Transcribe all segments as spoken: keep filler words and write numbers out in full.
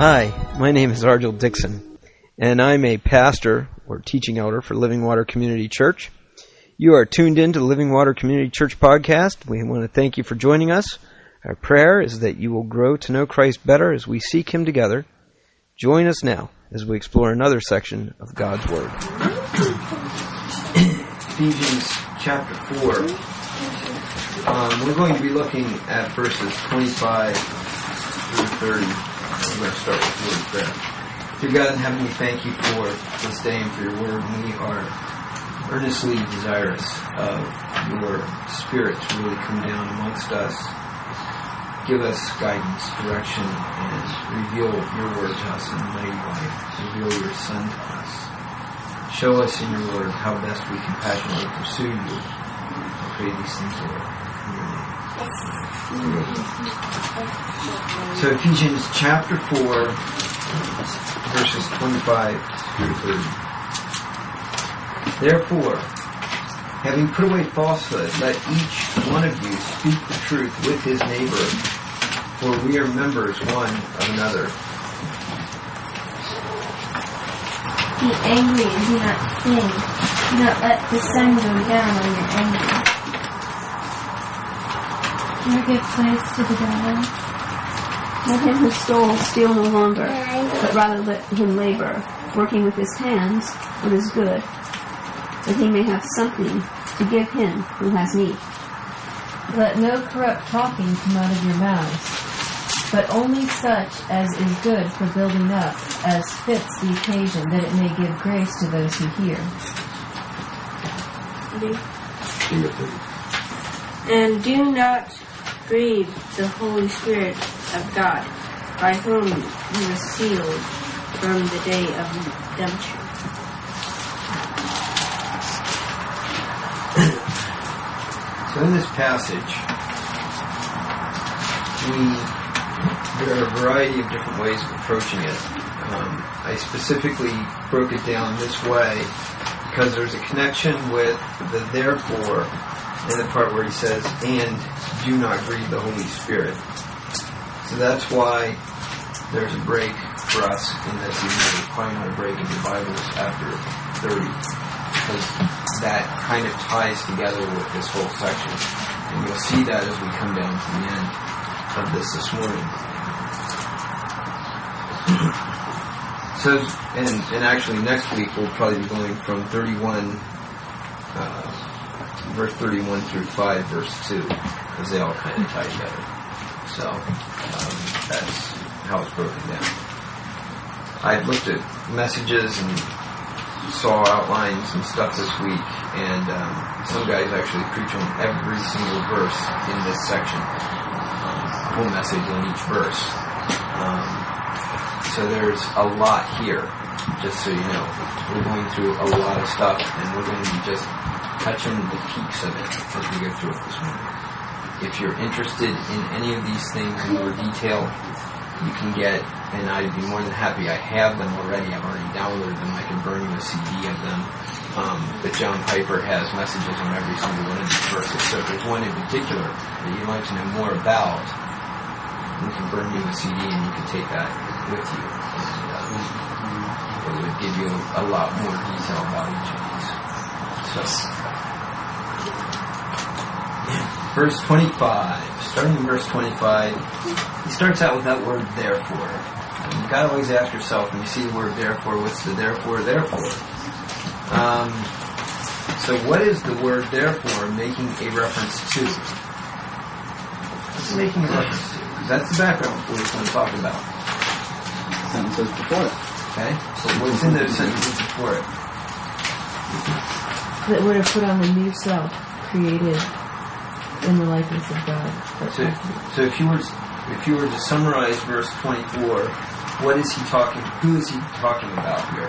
Hi, my name is Argel Dixon, and I'm a pastor or teaching elder for Living Water Community Church. You are tuned in to the Living Water Community Church podcast. We want to thank you for joining us. Our prayer is that you will grow to know Christ better as we seek Him together. Join us now as we explore another section of God's Word. Ephesians chapter four. Um, we're going to be looking at verses twenty-five through thirty. We're going to start with the word prayer. Dear God in heaven, we thank you for this day and for your word. And we are earnestly desirous of your Spirit to really come down amongst us, give us guidance, direction, and reveal your word to us in a mighty way. Reveal your Son to us. Show us in your word how best we can passionately pursue you. I pray these things, Lord. So Ephesians chapter four, verses twenty-five through thirty. Therefore, having put away falsehood, let each one of you speak the truth with his neighbor, for we are members one of another. Be angry and do not sin. Do not let the sun go down when you're angry. Nor give place to the devil. Let him who stole steal no longer, but rather let him labor, working with his hands what is good, that he may have something to give him who has need. Let no corrupt talking come out of your mouths, but only such as is good for building up, as fits the occasion, that it may give grace to those who hear. And do not grieve the Holy Spirit of God, by whom he was sealed from the day of redemption. So in this passage, we there are a variety of different ways of approaching it. Um, I specifically broke it down this way because there's a connection with the therefore in the part where he says, and do not grieve the Holy Spirit. So that's why there's a break for us in this. Even though there's probably not a break in the Bibles after thirty, because that kind of ties together with this whole section. And you'll see that as we come down to the end of this this morning. So, and, and actually next week we'll probably be going from thirty-one, uh, verse thirty-one through five, verse two, because they all kind of tie together. So, um, that's how it's broken down. I looked at messages and saw outlines and stuff this week, and um, some guys actually preach on every single verse in this section. Um, a whole message on each verse. Um, so there's a lot here, just so you know. We're going through a lot of stuff, and we're going to be just touching the peaks of it as we go through it this morning. If you're interested in any of these things in more detail, you can get, and I'd be more than happy, I have them already, I've already downloaded them, I can burn you a C D of them. Um, but John Piper has messages on every single one of these verses, so if there's one in particular that you'd like to know more about, we can burn you a C D and you can take that with you. And, um, it would give you a lot more detail about each of these. So, verse twenty-five, starting in verse twenty-five, he starts out with that word therefore. And you've got to always ask yourself, when you see the word therefore, what's the therefore, therefore? Um, so what is the word therefore making a reference to? What's it making a reference to? Because that's the background for what he's going to talk about. Sentences before it. Okay, so what's in those sentences before it? That we're to put on the new self, created in the likeness of God. So, so if you were if you were to summarize verse twenty-four, what is he talking? Who is he talking about here?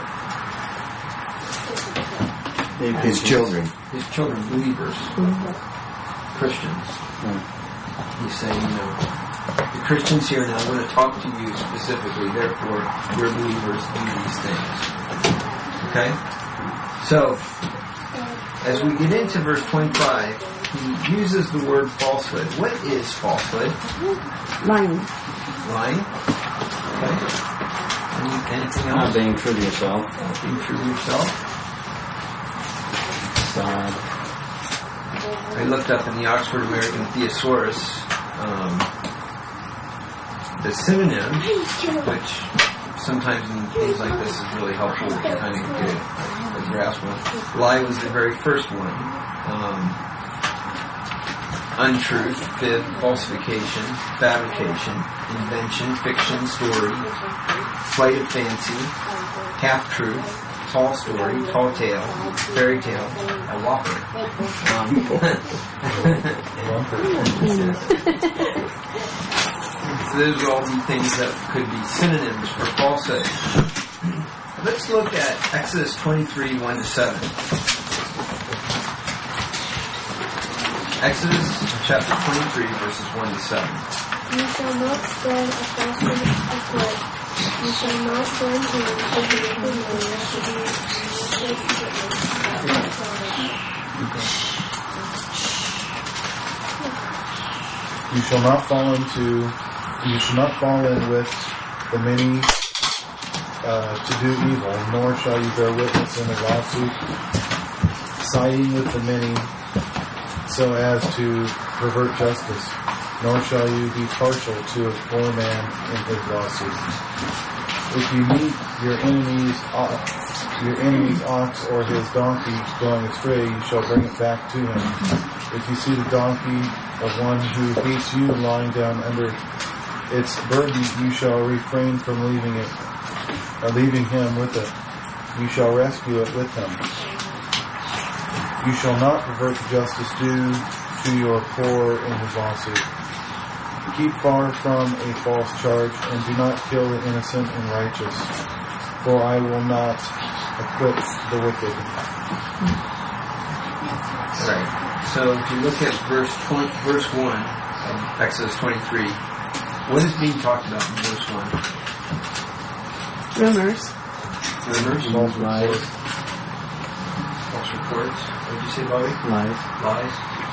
His children. His children, believers, mm-hmm. Christians. Mm-hmm. He's saying, you know, the Christians here now. I'm going to talk to you specifically. Therefore, you're believers in these things. Okay. So, as we get into verse twenty-five. He uses the word falsehood. What is falsehood? Lying. Lying? Okay. Any, anything Not else? being true to yourself. Being true to yourself. God. I looked up in the Oxford American Thesaurus um, the synonym, which sometimes in things like this is really helpful to kind of get a, a grasp on. Lie was the very first one. Um, untruth, fib, falsification, fabrication, invention, fiction, story, flight of fancy, half-truth, tall story, tall tale, fairy tale, a whopper. So those are all the things that could be synonyms for falsehood. Let's look at Exodus twenty-three, one to seven. Exodus chapter twenty-three, verses one to seven. You shall not spread a falsehood of blood. You shall not join hands with the wicked man to be You shall not fall into, you shall not fall in with the many uh, to do evil, nor shall you bear witness in a lawsuit, siding with the many so as to pervert justice, nor shall you be partial to a poor man in his lawsuit. If you meet your enemy's ox, your enemy's ox or his donkey going astray, you shall bring it back to him. If you see the donkey of one who hates you lying down under its burden, you shall refrain from leaving it, or leaving him with it. You shall rescue it with him. You shall not pervert the justice due to your poor in his lawsuit. Keep far from a false charge, and do not kill the innocent and righteous, for I will not acquit the wicked. Right. So if you look at verse twenty, verse one of Exodus twenty-three, what is being talked about in verse one? Rumors. Rumors, False lies. false reports. What did you say, Bobby? Lies. Lies.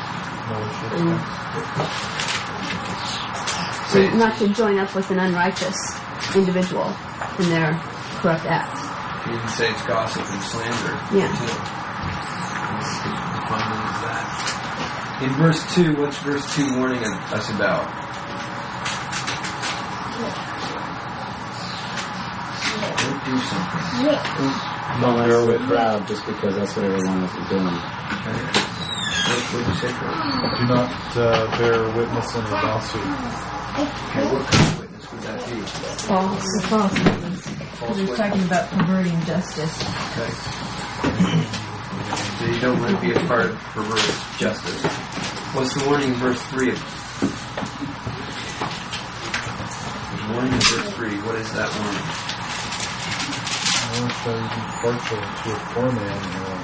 So not to join up with an unrighteous individual in their corrupt acts. You didn't say it's gossip and slander. Yeah. Too. Define it as that. In verse two, what's verse two warning us about? Don't do something. Don't let her with crowd just because that's what everyone else is doing. Okay. What did you say, Chris? Do not uh, bear witness in a lawsuit. Okay, what kind of witness would that be? False. The false witness. False He's witness. talking about perverting justice. Okay. So you don't want to be a part of perverse justice. What's the warning in verse three? There's warning in verse three. What is that warning? Nor shall you be partial to a poor man in a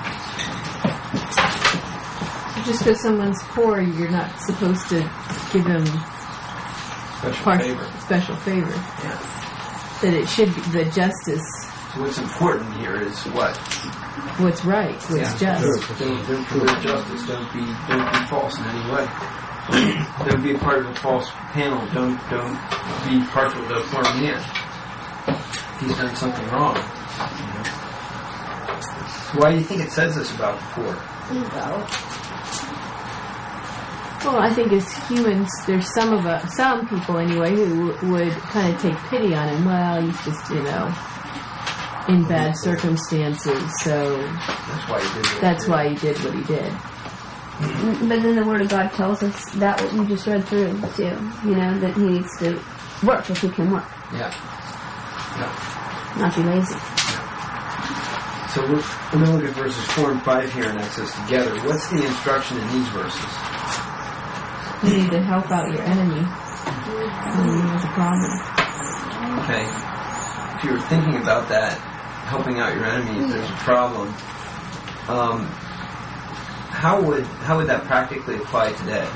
lawsuit. So just because someone's poor, you're not supposed to give him Special par- favor. special favor. Yeah. That it should be the justice, So what's important here is what? what's right, what's Yeah. just. Don't, don't pervert justice. Don't be don't be false in any way. Don't be a part of a false panel. Don't don't be partial to a poor man. He's done something wrong. You know? So why do you think it says this about the poor? Well, I think as humans, there's some of us, some people anyway, who w- would kind of take pity on him. Well, he's just, you know, in bad circumstances, so That's why he did it. that's why he did what he did. But then the Word of God tells us that what we just read through, too. You know, that he needs to work if he can work, Yeah. Yeah. not be lazy. So we're, we're going to look at verses four and five here in Exodus together. What's the instruction in these verses? You need to help out your enemy when he has a problem. Okay. If you were thinking about that, helping out your enemy if there's a problem, um, how would how would that practically apply today?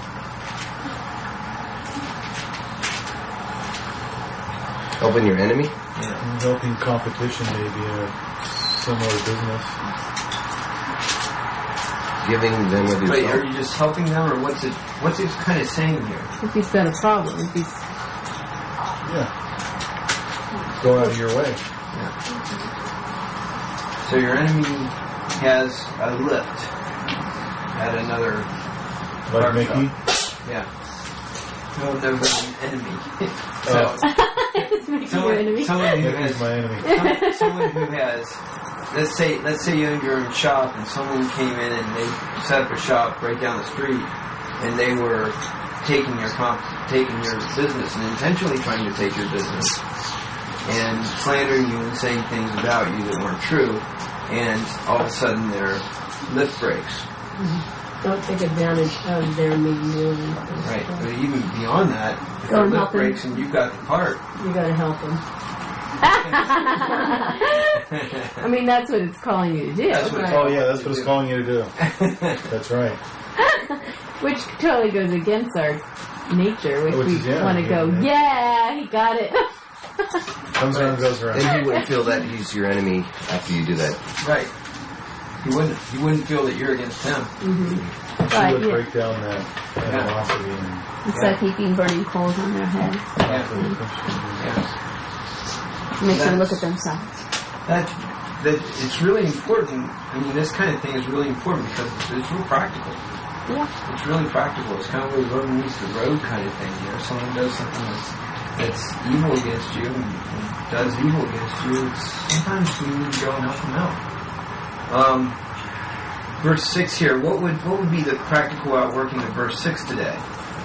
Helping your enemy? Yeah. And helping competition maybe in a similar business. Giving them of But are yourself? you just helping them, or what's it? What's it kind of saying here? If he's got a problem, if he's Yeah. go out of your way. Yeah. So your enemy has a lift at another Like car Mickey. shop. Yeah. No, no, but an enemy. So, Oh. It's making your someone, enemy. someone who Mickey's has my enemy. some- someone who has, let's say, let's say you're in shop and someone came in and they set up a shop right down the street, and they were taking your comp, taking your business and intentionally trying to take your business, and slandering you and saying things about you that weren't true, and all of a sudden their lift breaks. Don't take advantage of their meaning. Right. But even beyond that, if Go their and lift help them. breaks and you've got the part, You gotta help them. I mean, that's what it's calling you to do. that's what it's Oh all yeah, that's what it's do. calling you to do. That's right. Which totally goes against our nature, which, Which we is, yeah, want to yeah, go, yeah. yeah, he got it. Comes around, goes around. Then you wouldn't feel that he's your enemy after you do that. Right. You wouldn't. You wouldn't feel that you're against him. She Right, would yeah. break down that animosity and It's Yeah. like heaping burning coals on their head. Yeah. Yeah. Makes them That's- look at themselves. That that it's really important. I mean, this kind of thing is really important because it's, it's real practical. Yeah. It's really practical. It's kind of a road meets the road kind of thing. You know, if someone does something that's that's evil against you and, and does evil against you, it's, sometimes we need to go and help them out. Um, verse six here. What would what would be the practical outworking of verse six today?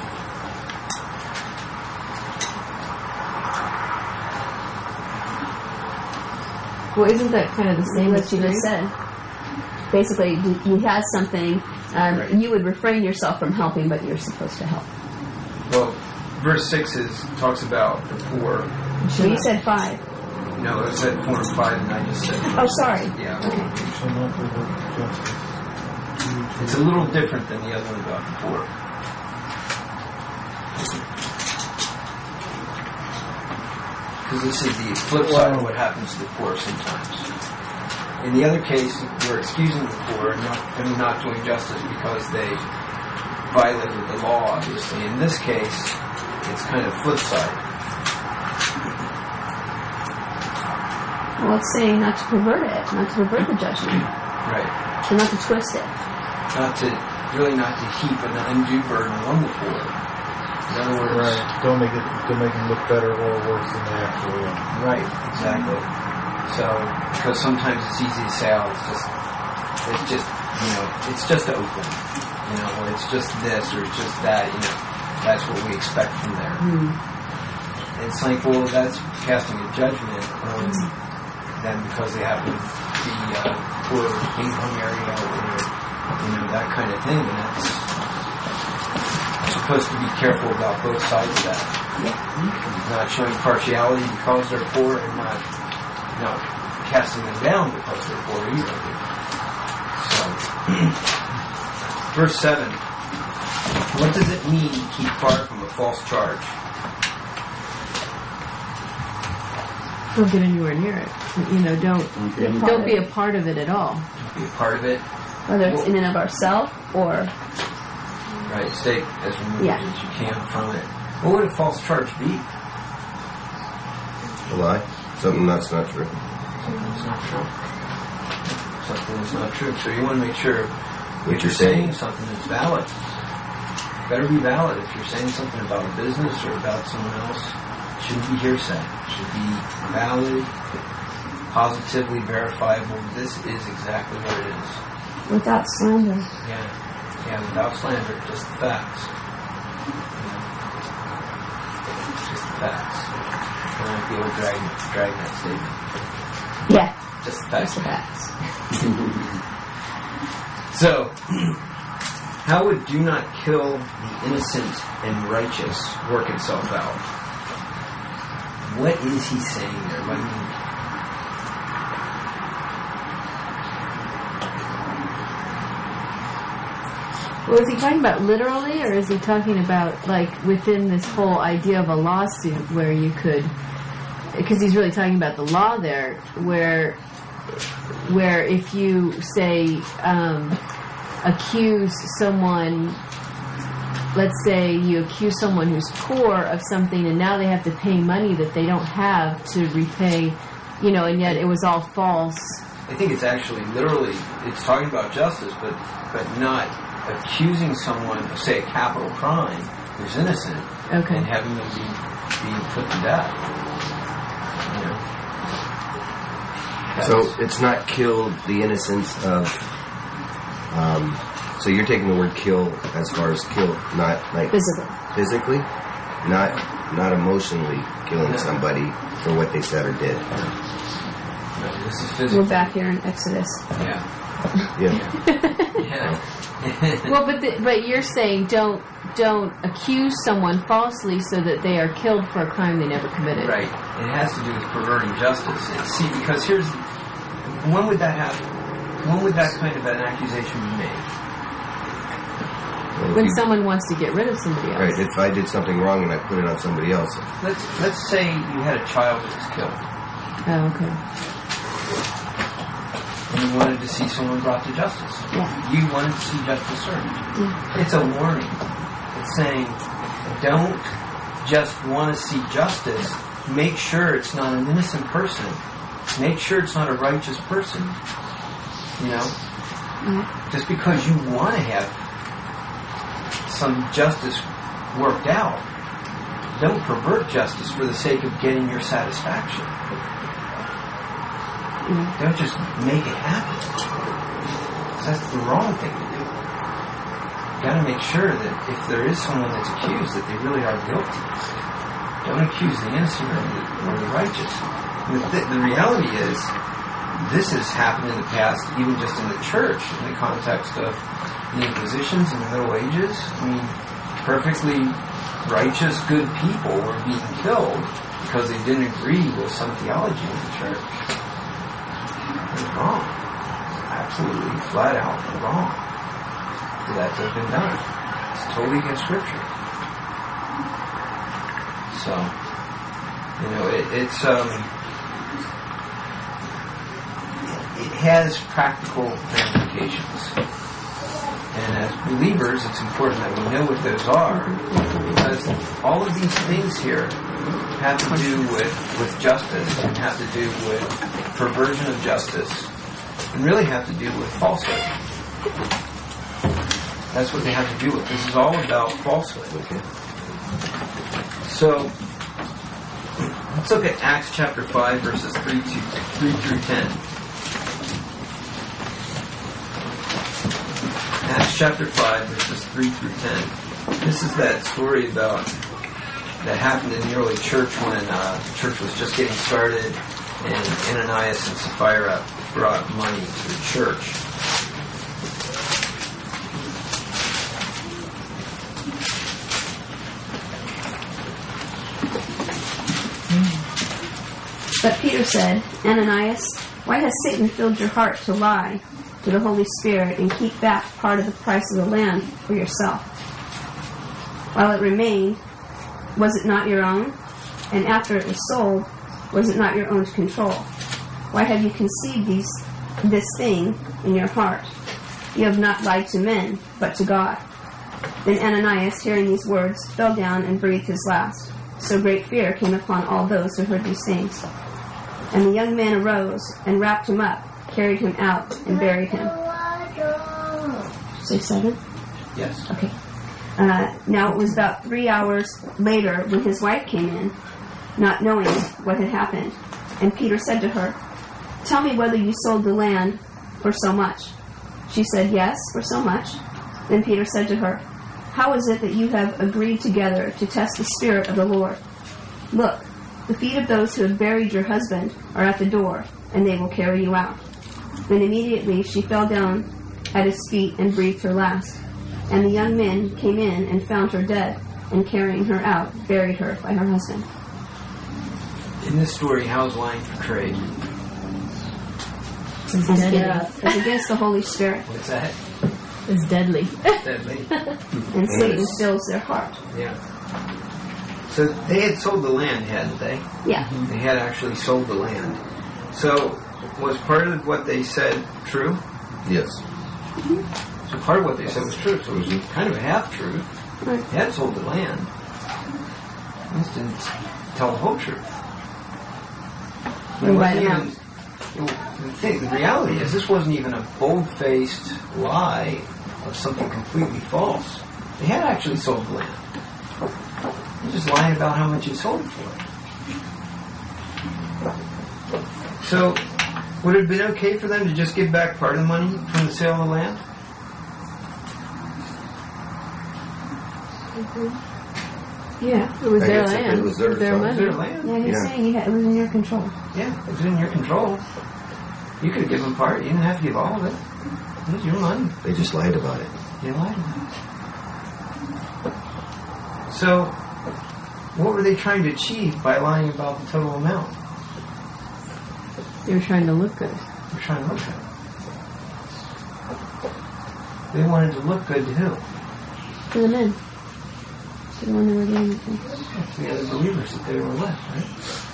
Well, isn't that kind of the same What as you just three? said. Basically, he he has something. Um, Right. You would refrain yourself from helping, but you're supposed to help. Well, verse six is talks about the poor. So you said five. No, it said four and five, and I just said. Oh, sorry. Yeah. shall not provoke justice. It's a little different than the other one about the poor. Because this is the flip side of what happens to the poor sometimes. In the other case, we're excusing the poor and not, I mean, not doing justice because they violated the law, obviously. In this case, it's kind of flip side. Well, it's saying not to pervert it, not to pervert the judgment, Right. so not to twist it. Not to, really not to heap an undue burden on the poor. In other words, Right. Don't make it. Don't make them look better or worse than they actually are. right, exactly. So, because sometimes it's easy to say, oh, it's just, it's just, you know, it's just open, you know, or it's just this, or it's just that, you know, that's what we expect from there. Hmm. And it's like, well, that's casting a judgment on them because they happen to be uh, poor income area or, you know, that kind of thing, and that's supposed to be careful about both sides of that. Yeah. Not showing partiality because they're poor and not not casting them down because they're poor either. So, verse seven. What does it mean to keep far from a false charge? Don't get anywhere near it. You know, don't Be a part don't of be it. a part of it at all. Be a part of it, Whether it's in and of ourselves or right? Stay as removed Yeah. as you can from it. What would a false charge be? A lie? Something that's not true. Something that's not true. Something that's not true. So you want to make sure What if you're you're saying saying. something that's valid. Better be valid. If you're saying something about a business or about someone else, it shouldn't be hearsay. It should be valid, positively verifiable. This is exactly what it is. without slander. Yeah. Yeah, without slander, just the facts. You know, just the facts. I don't want people drag, drag that statement. Yeah, Just the that's facts. the facts. So, how would do not kill the innocent and righteous work itself out? What is he saying there? What do you mean? Well, is he talking about literally, or is he talking about like within this whole idea of a lawsuit where you could? Because he's really talking about the law there, where where if you say um, accuse someone, let's say you accuse someone who's poor of something and now they have to pay money that they don't have to repay, you know, and yet it was all false. I think it's actually literally, it's talking about justice, but but not accusing someone of, say, a capital crime who's innocent Okay. and having them be, be put to death. You know? So That's- it's not kill the innocence of. Um, so you're taking the word kill as far as kill, not like Physical. physically, not not emotionally killing No. somebody for what they said or did. no, this is We're physical. back here in Exodus. Yeah. Yeah. Yeah. Well, but the, but you're saying don't don't accuse someone falsely so that they are killed for a crime they never committed. Right. It has to do with perverting justice. And see, because here's when would that happen? When would that kind of an accusation be made? Well, if When you- someone wants to get rid of somebody else. right. If I did something wrong and I put it on somebody else, Let's let's say you had a child that was killed, Oh, okay. and you wanted to see someone brought to justice. Yeah. You wanted to see justice served. Yeah. It's a warning. It's saying, don't just want to see justice. Make sure it's not an innocent person. Make sure it's not a righteous person. You know? Yeah. Just because you want to have some justice worked out, don't pervert justice for the sake of getting your satisfaction. Yeah. Don't just make it happen. 'Cause that's the wrong thing to do. You gotta make sure that if there is someone that's accused, that they really are guilty. Don't accuse the innocent or the, or the righteous. And the, th- the reality is, this has happened in the past, even just in the church, in the context of the Inquisitions in the Middle Ages. I mean, perfectly righteous, good people were being killed because they didn't agree with some theology in the church. It was wrong. Absolutely, flat out wrong for that to have been done. It's totally against Scripture. So, you know, it, it's um, it has practical ramifications. And as believers, it's important that we know what those are, because all of these things here have to do with, with justice, and have to do with perversion of justice, and really have to do with falsehood. That's what they have to do with. This is all about falsehood. Okay? So, let's look at Acts chapter five, verses three to three through ten. Acts chapter five, verses three through ten. This is that story about that happened in the early church when uh, the church was just getting started, and Ananias and Sapphira brought money to the church. But Peter said, Ananias, why has Satan filled your heart to lie to the Holy Spirit and keep back part of the price of the land for yourself? While it remained, was it not your own? And after it was sold, was it not your own to control? Why have you conceived these, this thing in your heart? You have not lied to men, but to God. Then Ananias, hearing these words, fell down and breathed his last. So great fear came upon all those who heard these things. And the young man arose and wrapped him up, carried him out, and buried him. Say seven? Yes. Okay. Uh, now it was about three hours later when his wife came in, not knowing what had happened. And Peter said to her, Tell me whether you sold the land for so much. She said, Yes, for so much. Then Peter said to her, How is it that you have agreed together to test the Spirit of the Lord? Look, the feet of those who have buried your husband are at the door, and they will carry you out. Then immediately she fell down at his feet and breathed her last. And the young men came in and found her dead, and carrying her out, buried her by her husband. In this story, how is lying portrayed? It's As deadly. against, as against the Holy Spirit, What's that? It's deadly. Deadly. and Satan fills their heart. Yeah. So they had sold the land, hadn't they? Yeah. They had actually sold the land. So was part of what they said true? yes. So part of what they said was true. So it was kind of a half truth. Right. He had sold the land. He just didn't tell the whole truth. You're It right wasn't about even- it- the, thing, the reality is, this wasn't even a bold-faced lie of something completely false. They had actually sold the land. He just lying about how much he sold it for. So, would it have been okay for them to just give back part of the money from the sale of the land? Yeah. It was I their guess if land. it was their their fault. money. Their land? Yeah, he's Yeah. saying he had, it was in your control. Yeah, it was in your control. You could have given part. You didn't have to give all of it. It was your money. They just lied about it. You lied about it. So, what were they trying to achieve by lying about the total amount? They were trying to look good. They're trying to look good. They wanted to look good to who? To the men. To the one they were doing it to. To the other believers that they were with, right?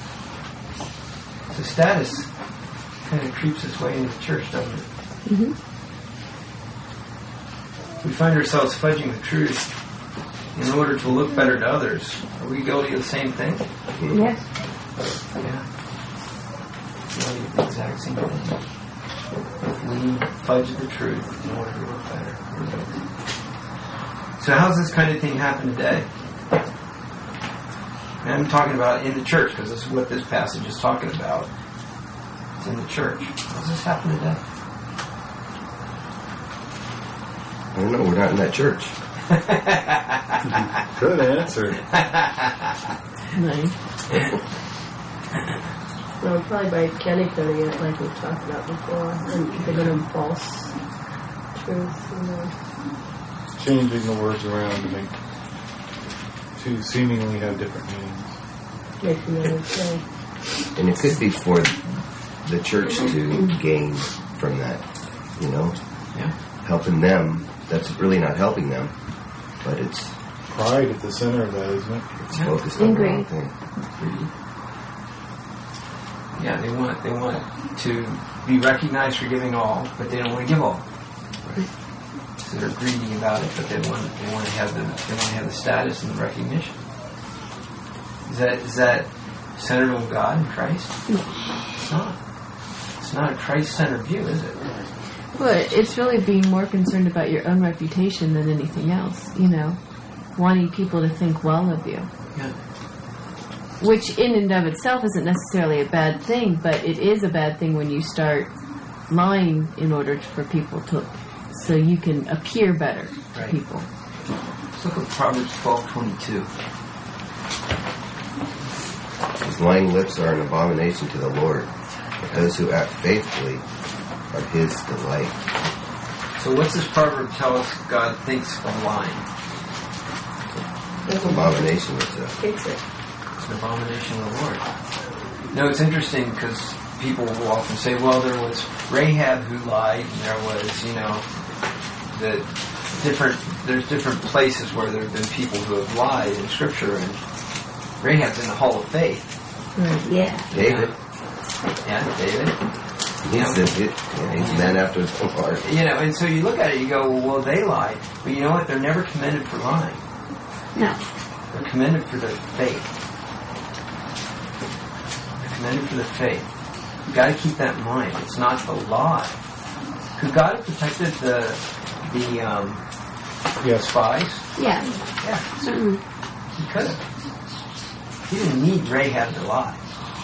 So status kind of creeps its way into the church, doesn't it? Mm-hmm. We find ourselves fudging the truth in order to look better to others. Are we guilty of the same thing? Yes. Yeah. Guilty of the exact same thing. If we fudge the truth in order to look better, we're guilty. So how's this kind of thing happen today? And I'm talking about in the church, because this is what this passage is talking about. It's in the church. How's this happen today? I don't know. We're not in that church. Good answer. Nice. Well, probably by candy-coating it, like we've talked about before, and giving them false truth, you know. Changing the words around to make to seemingly have different meanings. Making them okay. And it could be for the church to gain from that, you know? Yeah. Helping them. That's really not helping them, but it's Pride at the center of that, isn't it? it's focused on the wrong Agree. thing. Yeah, they want they want to be recognized for giving all, but they don't want to give all. So they're greedy about it, but they want they want to have the they want to have the status and the recognition. Is that is that centered on God and Christ? It's not. It's not a Christ-centered view, is it? But it's really being more concerned about your own reputation than anything else, you know. Wanting people to think well of you. Yeah. Which in and of itself isn't necessarily a bad thing, but it is a bad thing when you start lying in order for people to, so you can appear better to Right. people. Let's look at Proverbs twelve twenty-two. His lying lips are an abomination to the Lord, but those who act faithfully are his delight. So what's this proverb tell us God thinks of lying? It's an abomination. It's a, Fix it. It's an abomination of the Lord. No, it's interesting because people will often say, well, there was Rahab who lied, and there was, you know, the different, there's different places where there have been people who have lied in Scripture, and Rahab's in the Hall of Faith. Right. Yeah. David. Yeah, David. He's, the, it, yeah, he's a man after his own heart. You know, and so you look at it, you go, well, they lied. But you know what? They're never commended for lying. No. They're commended for their faith. They're commended for their faith. You've got to keep that in mind. It's not the lie. Could God have protected the the um, Yes. spies? Yeah. Yeah, Certainly. he could have. He didn't need Rahab to lie.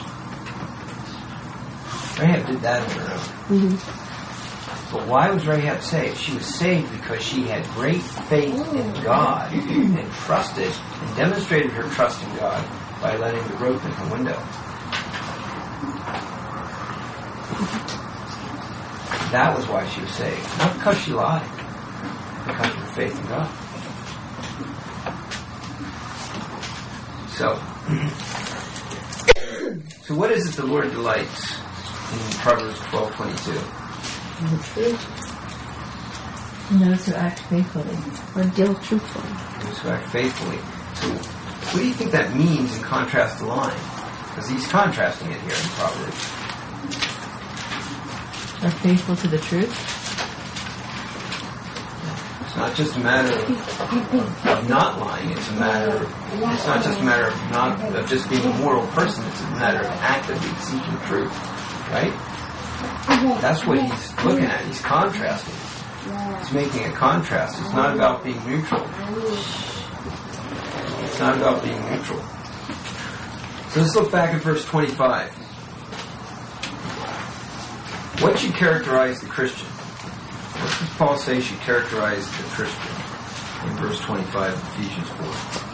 Rahab did that on her own. Mm-hmm. But why was Rahab saved? She was saved because she had great faith in God and trusted and demonstrated her trust in God by letting the rope in her window. That was why she was saved. Not because she lied. Because of her faith in God. So, so what is it the Lord delights in Proverbs twelve twenty-two? And those who act faithfully. Or deal truthfully. Those who act faithfully. So, what do you think that means in contrast to lying? Because he's contrasting it here in Proverbs. Are faithful to the truth. So, not just a matter of, of not lying. It's a matter. It's not just a matter of not of just being a moral person. It's a matter of actively seeking truth. Right? That's what he's looking at. He's contrasting. He's making a contrast. It's not about being neutral. It's not about being neutral. So let's look back at verse twenty-five. What should characterize the Christian? What does Paul say should characterize the Christian in verse twenty-five of Ephesians four?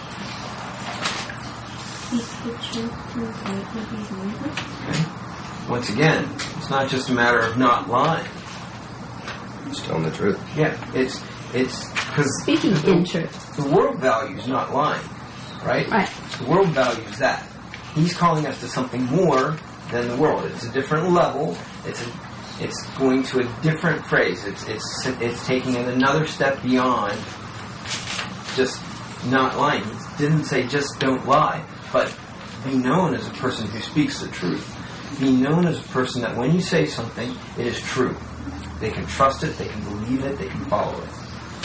Okay. Once again, it's not just a matter of not lying. It's telling the truth. Yeah, it's it's because Speaking the, in truth. the world values not lying, right? Right. The world values that. He's calling us to something more than the world. It's a different level. It's a, it's going to a different phrase. It's it's it's taking it another step beyond just not lying. He didn't say just don't lie, but be known as a person who speaks the truth. Be known as a person that when you say something, it is true. They can trust it, they can believe it, they can follow it.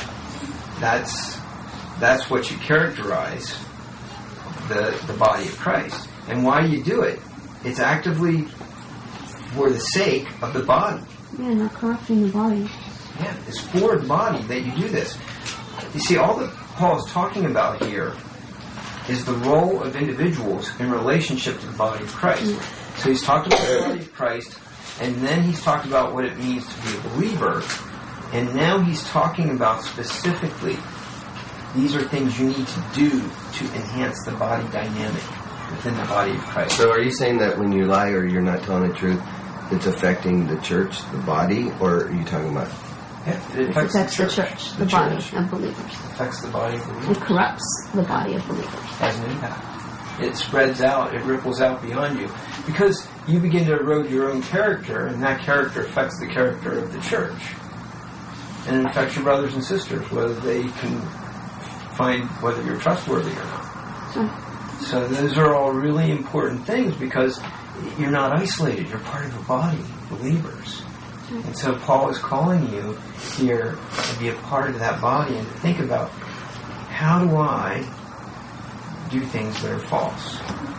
That's that's what you characterize the the body of Christ. And why you do it? It's actively for the sake of the body. Yeah, not corrupting the body. Yeah, it's for the body that you do this. You see, all that Paul is talking about here is the role of individuals in relationship to the body of Christ. So he's talked about the body of Christ, and then he's talked about what it means to be a believer, and now he's talking about specifically, these are things you need to do to enhance the body dynamic within the body of Christ. So are you saying that when you lie or you're not telling the truth, it's affecting the church, the body, or are you talking about? Yeah, it It affects affects the the church. church, The the body church. of believers. It affects the body of It believers. corrupts the body of believers. Has an impact. It spreads out, it ripples out beyond you. Because you begin to erode your own character, and that character affects the character of the church. And it affects your brothers and sisters, whether they can find whether you're trustworthy or not. Sure. So those are all really important things because you're not isolated. You're part of a body, believers. And so Paul is calling you here to be a part of that body and to think about, how do I do things that are false?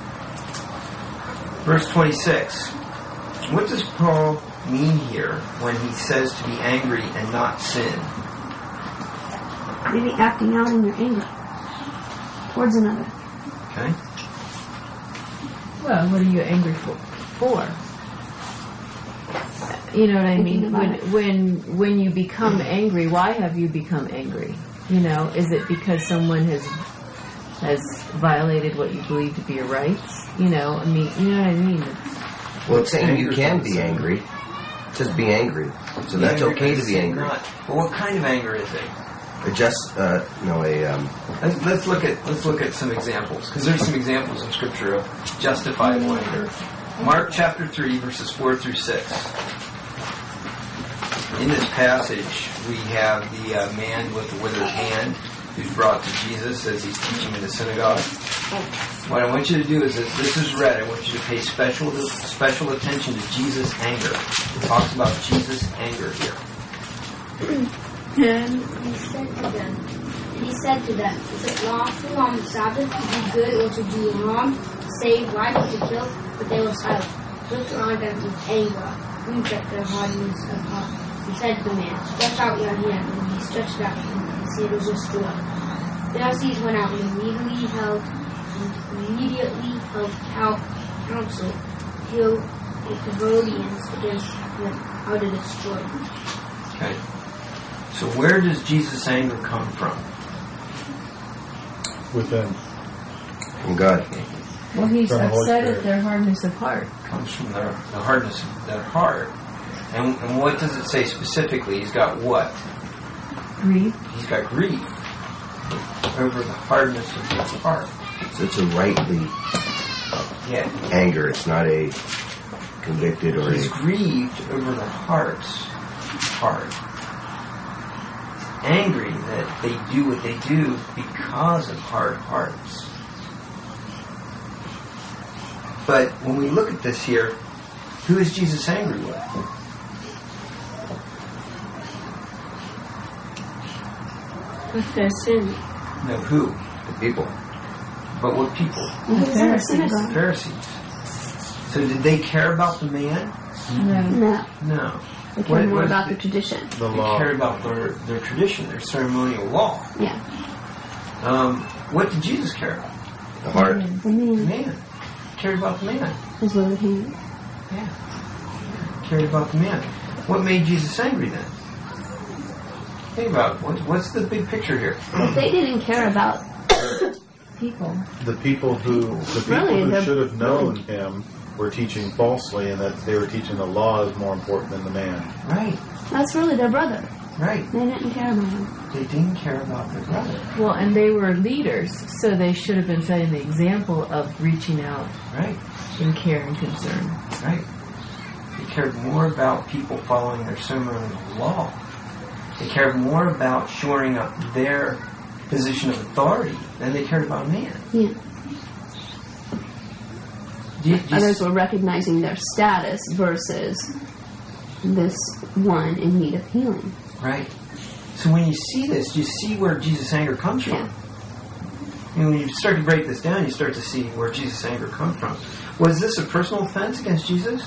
Verse twenty-six. What does Paul mean here when he says to be angry and not sin? Maybe acting out in your anger towards another. Okay? Well, what are you angry for? For? You know what I Thinking mean? about When it. when when you become angry, why have you become angry? You know, is it because someone has has violated what you believe to be your rights? You know, I mean, you know what I mean? Well, it's saying you Anger's can not be sin. angry. Just be angry. So Be that's angry okay to is be sin angry. not. But what kind of anger is it? Or just, uh, no, a, um, Let's, let's look at let's look at some examples, because there's some examples in Scripture of justifiable anger. Mark chapter three, verses four through six. In this passage, we have the uh, man with the withered hand who's brought to Jesus as he's teaching in the synagogue. What I want you to do is, as this is read, I want you to pay special special attention to Jesus' anger. It talks about Jesus' anger here. And he said to them, and he said to them, is it lawful on the Sabbath to do good or to do wrong, to save life or to kill? But they were silent, looked around them with anger, winked at their hardness of heart, and said to the man, stretch out your hand. And he stretched out his hand, and see it was restored. The Pharisees went out and immediately held, and immediately held out counsel to kill the Herodians against them, how to destroy them. Okay. So where does Jesus' anger come from? Within. from God. Well, he's From the Holy upset Spirit. at their hardness of heart. It comes from their, the hardness of their heart. And, and what does it say specifically? He's got what? Grief. He's got grief over the hardness of his heart. So it's a rightly Yeah. anger. It's not a convicted or He's a... grieved over the heart's heart. Angry that they do what they do because of hard hearts. But when we look at this here, who is Jesus angry with? With their sin. No, who? The people. But what people? He was in the The synagogue. Pharisees. So did they care about the man? No. No, No. they care What- more what- about the tradition. The They law. cared about their, their tradition, their ceremonial law. Yeah, Um, what did Jesus care about? The heart. the The man, man. Cared about the man. his will of hand. Yeah. Cared about the man. What made Jesus angry then? Think about it. What, what's the big picture here? If they didn't care about People. The people who the people Really, who they're- should have known him were teaching falsely, and that they were teaching the law is more important than the man. Right. that's really their brother. Right. They didn't care about him. They didn't care about their brother. Well, and they were leaders, so they should have been setting the example of reaching out Right. in care and concern. Right. They cared more about people following their ceremonial law. They cared more about shoring up their position of authority than they cared about man. Yeah. Do you, do you Others s- were recognizing their status versus this one in need of healing. right. So when you see this, you see where Jesus' anger comes from. Yeah. And when you start to break this down, you start to see where Jesus' anger comes from. Was this a personal offense against Jesus?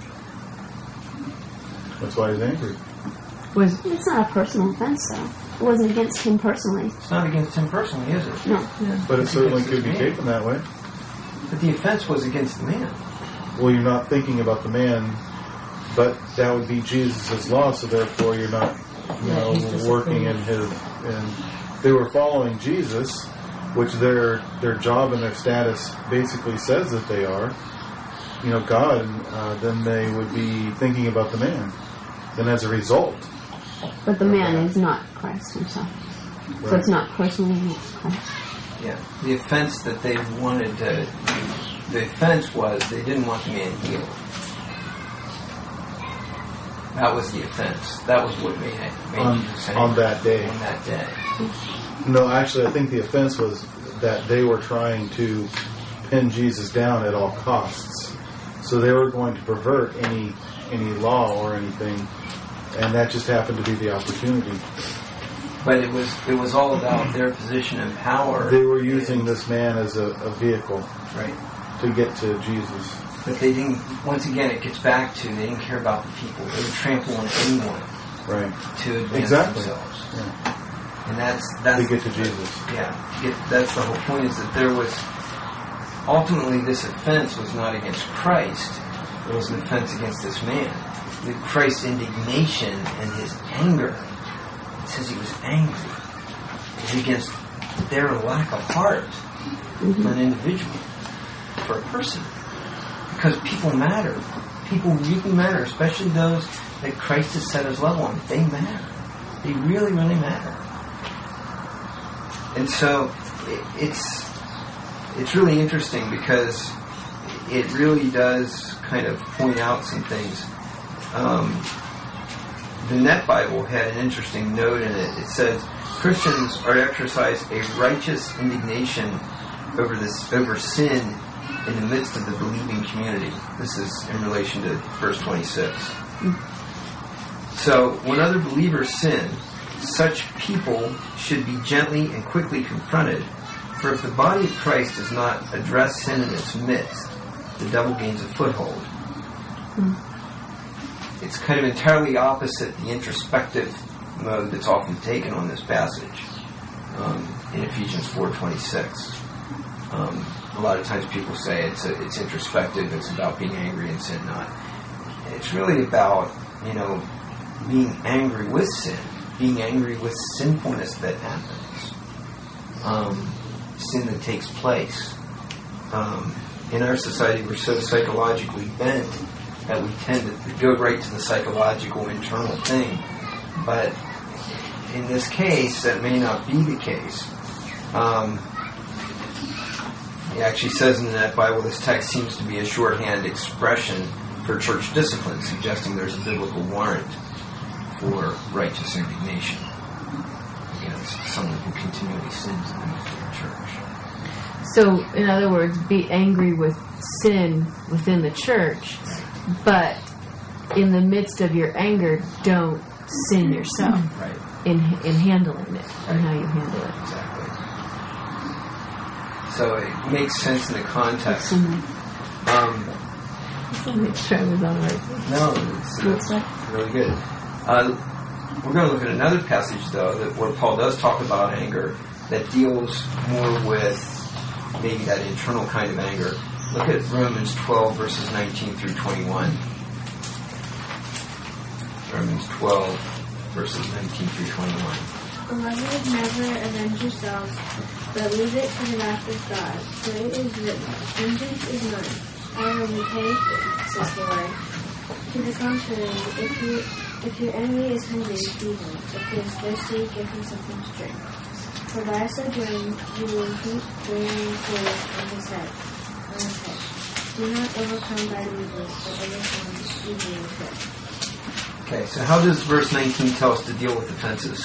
That's why he's angry. Was It's not a personal offense, though. It wasn't against him personally. It's not against him personally, is it? No. But it certainly Against could be his man. taken that way. But the offense was against the man. Well, you're not thinking about the man, but that would be Jesus' law, so therefore you're not, you Yeah, know, he's working in his. And they were following Jesus, which their their job and their status basically says that they are. You know, God. Uh, then they would be thinking about the man. Then, as a result, But the man is not Christ himself. So it's not personally against Christ. Yeah. The offense that they wanted to, the offense was they didn't want the man healed. That was the offense. That was what made it. Made on, Jesus angry on that day. on that day. No, actually, I think the offense was that they were trying to pin Jesus down at all costs. So they were going to pervert any any law or anything, and that just happened to be the opportunity. But it was it was all about their position and power. They were using this man as a, a vehicle Right. to get to Jesus. But they didn't, once again, it gets back to they didn't care about the people. They would trample on anyone Right. to advance Exactly. themselves. Yeah. And that's, that's To get to Jesus. Yeah, to get, that's the whole point, is that there was, ultimately this offense was not against Christ, it was an offense against this man. The Christ's indignation and his anger, it says he was angry, is against their lack of heart for an individual, for a person. Because people matter. People really matter, especially those that Christ has set his love on. They matter. They really, really matter. And so it, it's it's really interesting because it really does kind of point out some things. Um, the Net Bible had an interesting note in it. It says Christians are to exercise a righteous indignation over this over sin in the midst of the believing community. This is in relation to verse twenty-six. So when other believers sin, such people should be gently and quickly confronted, for if the body of Christ does not address sin in its midst, the devil gains a foothold. It's kind of entirely opposite the introspective mode that's often taken on this passage um, in Ephesians four twenty-six. Um, a lot of times people say it's a, it's introspective, it's about being angry and sin not. It's really about, you know, being angry with sin, being angry with sinfulness that happens, um, sin that takes place. Um, in our society, we're so psychologically bent that we tend to go right to the psychological internal thing. But in this case, that may not be the case. Um, He actually says in that Bible, this text seems to be a shorthand expression for church discipline, suggesting there's a biblical warrant for righteous indignation against someone who continually sins in the midst of the church. So, in other words, be angry with sin within the church, but in the midst of your anger, don't sin yourself. Right. in in handling it and how you handle it. Exactly. So it makes sense in the context. Um, Make sure I was on the right page. no, it's, it's really good. Uh, we're going to look at another passage, though, that where Paul does talk about anger that deals more with maybe that internal kind of anger. Look at Romans twelve, verses nineteen through twenty-one. Romans twelve, verses nineteen through twenty-one. Beloved, never avenge yourselves, but leave it to the wrath of God. For it is written, vengeance is mine, I will repay, says the Lord. To the contrary, if you if your enemy is hungry, feed him. If he is thirsty, give him something to drink. For by so doing, you will heap burning coals on his head. On his head. Do not overcome by evil, but overcome evil with good. Okay, so how does verse nineteen tell us to deal with offenses?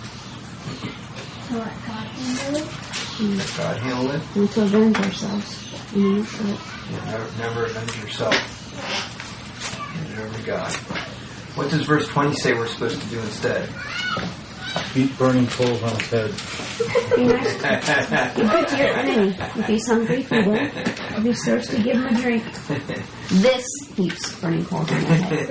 To let God handle it. Let God handle it. And to avenge ourselves. You know, so Yeah, never, never avenge yourself. Hand it over to God. What does verse twenty say we're supposed to do instead? Heap burning coals on his head. be nice. Be good to your enemy. If he's hungry, feed him. If he's thirsty, give him a drink. This heaps burning coals on my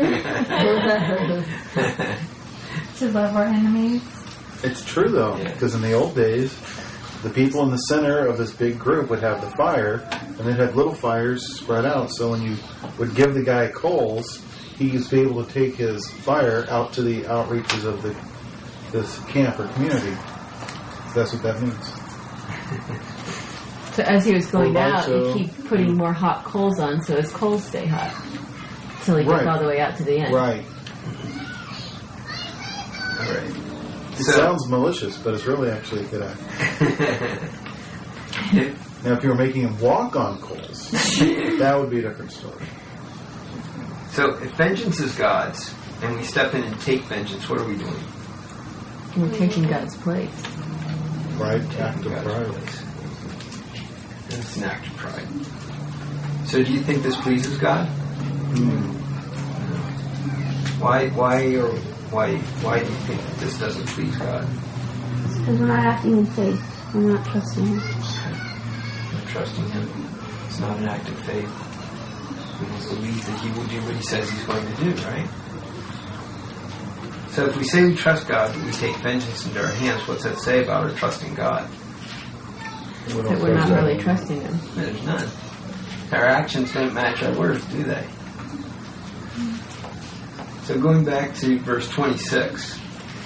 head. To love our enemies. It's true, though, Yeah. because in the old days, the people in the center of this big group would have the fire, and they'd have little fires spread out. So when you would give the guy coals, he used to be able to take his fire out to the outreaches of the this camp or community. So that's what that means. So as he was going Well, out, also- you keep putting more hot coals on so his coals stay hot. Till he gets Right. all the way out to the end. Right. All right. It So- sounds malicious, but it's really actually a good act. Now, if you were making him walk on coals, that would be a different story. So if vengeance is God's, and we step in and take vengeance, what are we doing? We're taking God's place. Right? Act of God's pride. place. It's an act of pride. So do you think this pleases God? Why? Why? Or why? Why do you think that this doesn't please God? Because we're not acting in faith. We're not trusting him. Not trusting Him. It's not an act of faith. We don't believe that He will do what He says He's going to do, right? So if we say we trust God, but we take vengeance into our hands, what's that say about our trusting God? That we're not really trusting him. There's none. Our actions don't match our words, do they? So going back to verse twenty-six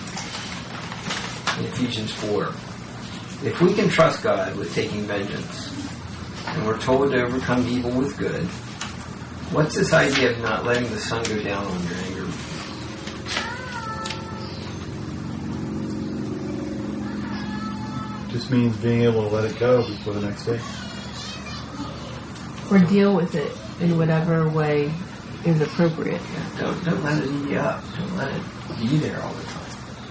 in Ephesians four. If we can trust God with taking vengeance, and we're told to overcome evil with good, what's this idea of not letting the sun go down on your anger? Just means being able to let it go before the next day. Or deal with it in whatever way is appropriate. Yeah, don't don't let it eat you up. Don't let it be there all the time.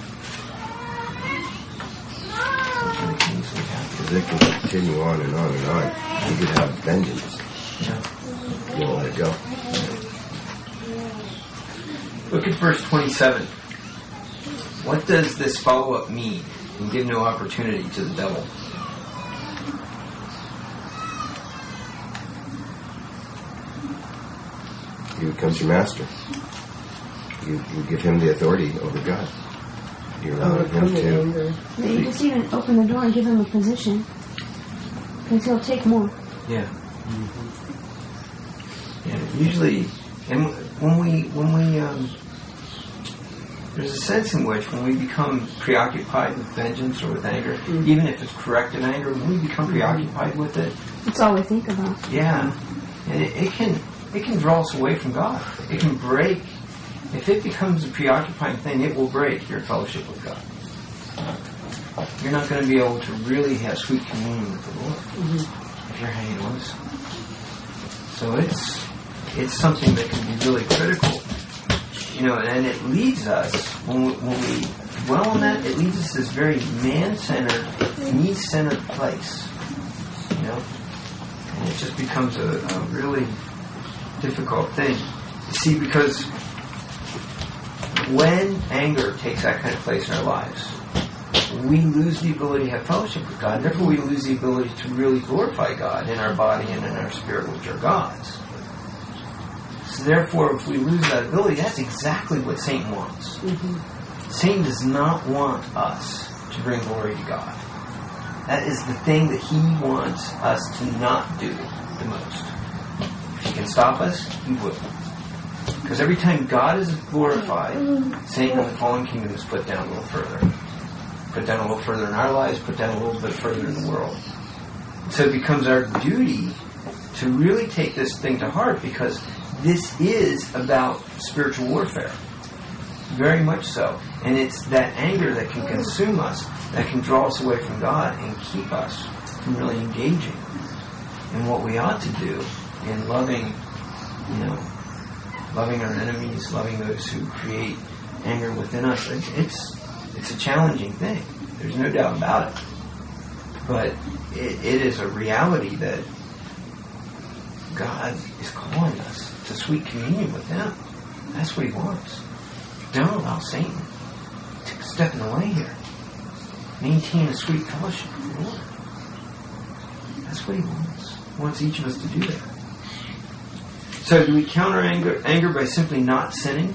Something that can easily happen. Because it can continue on and on and on. You could have vengeance. Yeah. You don't let it go. Look at verse twenty-seven. What does this follow-up mean? And give no opportunity to the devil. He becomes your master. You, you give him the authority over God. You allow him to. But you just even open the door and give him a position. Because he'll take more. Yeah. Yeah. Usually, and when we when we um, there's a sense in which when we become preoccupied with vengeance or with anger, Mm-hmm. even if it's corrective anger, when we become preoccupied with it, That's all we think about. yeah, and it, it can it can draw us away from God. It can break. If it becomes a preoccupying thing, it will break your fellowship with God. You're not going to be able to really have sweet communion with the Lord Mm-hmm. if you're hanging loose. So it's it's something that can be really critical. You know, and it leads us, when we, when we dwell on that, it leads us to this very man-centered, me-centered place. You know? And it just becomes a, a really difficult thing. You see, because when anger takes that kind of place in our lives, we lose the ability to have fellowship with God. Therefore, we lose the ability to really glorify God in our body and in our spirit, which are God's. So therefore, if we lose that ability, that's exactly what Satan wants. Mm-hmm. Satan does not want us to bring glory to God. That is the thing that he wants us to not do the most. If he can stop us, he will. Because every time God is glorified, Satan and the fallen kingdom is put down a little further. Put down a little further in our lives, put down a little bit further in the world. So it becomes our duty to really take this thing to heart, because this is about spiritual warfare. Very much so. And it's that anger that can consume us, that can draw us away from God and keep us from really engaging in what we ought to do in loving, you know, loving our enemies, loving those who create anger within us. It's it's a challenging thing. There's no doubt about it. But it, it is a reality that God is calling us to sweet communion with Him. That's what He wants. Don't allow Satan to step in the way here. Maintain a sweet fellowship with the Lord. That's what He wants. He wants each of us to do that. So do we counter anger, anger by simply not sinning?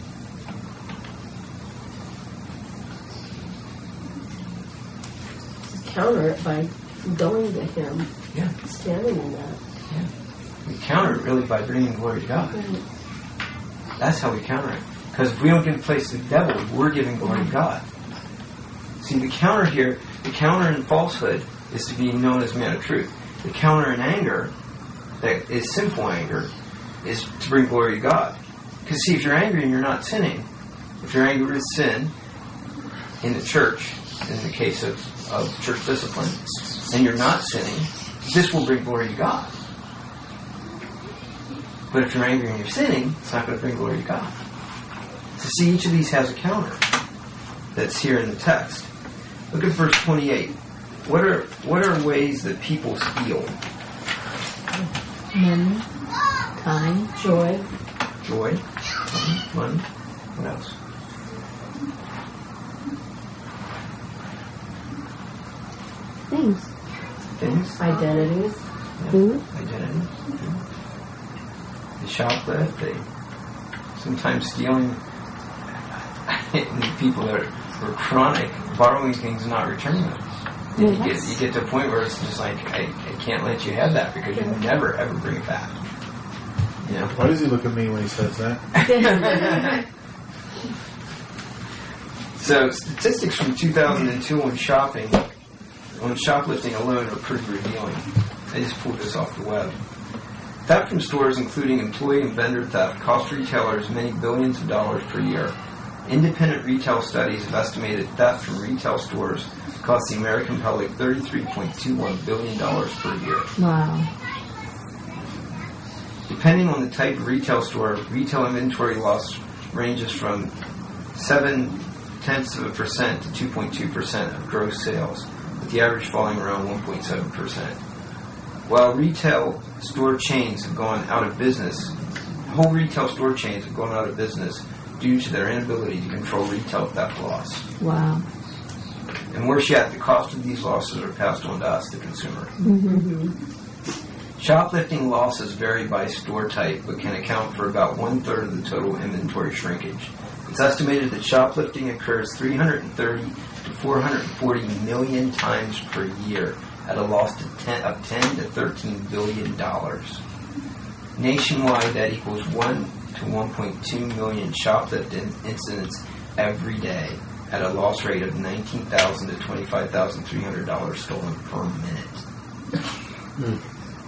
Counter it by going to Him. Yeah. Standing in that. Yeah. We counter it really by bringing glory to God. Right. That's how we counter it. Because if we don't give place to the devil, we're giving glory to God. See, the counter here, the counter in falsehood is to be known as man of truth. The counter in anger, that is sinful anger, is to bring glory to God. Because see, if you're angry and you're not sinning, if you're angry with sin in the church, in the case of, of church discipline, and you're not sinning, this will bring glory to God. But if you're angry and you're sinning, it's not going to bring glory to God. So see, each of these has a counter that's here in the text. Look at verse twenty-eight. What are what are ways that people steal? Money, time, joy. Joy, time, money. What else? Things. Things. Identities. Yeah. Food. Identity. Food. They shoplift. They sometimes stealing. People that are chronic, borrowing things and not returning them. And Yeah, you get that's- you get to a point where it's just like, I, I can't let you have that because you'll never ever bring it back. You know? Why does he look at me when he says that? So statistics from two thousand two on shopping, on shoplifting alone, are pretty revealing. I just pulled this off the web. Theft from stores, including employee and vendor theft, cost retailers many billions of dollars per year. Independent retail studies have estimated theft from retail stores costs the American public thirty-three point two one billion dollars per year. Wow. Depending on the type of retail store, retail inventory loss ranges from seven tenths of a percent to two point two percent of gross sales, with the average falling around one point seven percent. While retail store chains have gone out of business, whole retail store chains have gone out of business due to their inability to control retail theft loss. Wow. And worse yet, the cost of these losses are passed on to us, the consumer. Mm-hmm. Shoplifting losses vary by store type, but can account for about one-third of the total inventory shrinkage. It's estimated that shoplifting occurs three hundred thirty to four hundred forty million times per year at a loss to ten, of ten to thirteen billion dollars. Nationwide, that equals one to one point two million shoplift incidents every day at a loss rate of nineteen thousand to twenty-five thousand three hundred dollars stolen per minute. Mm.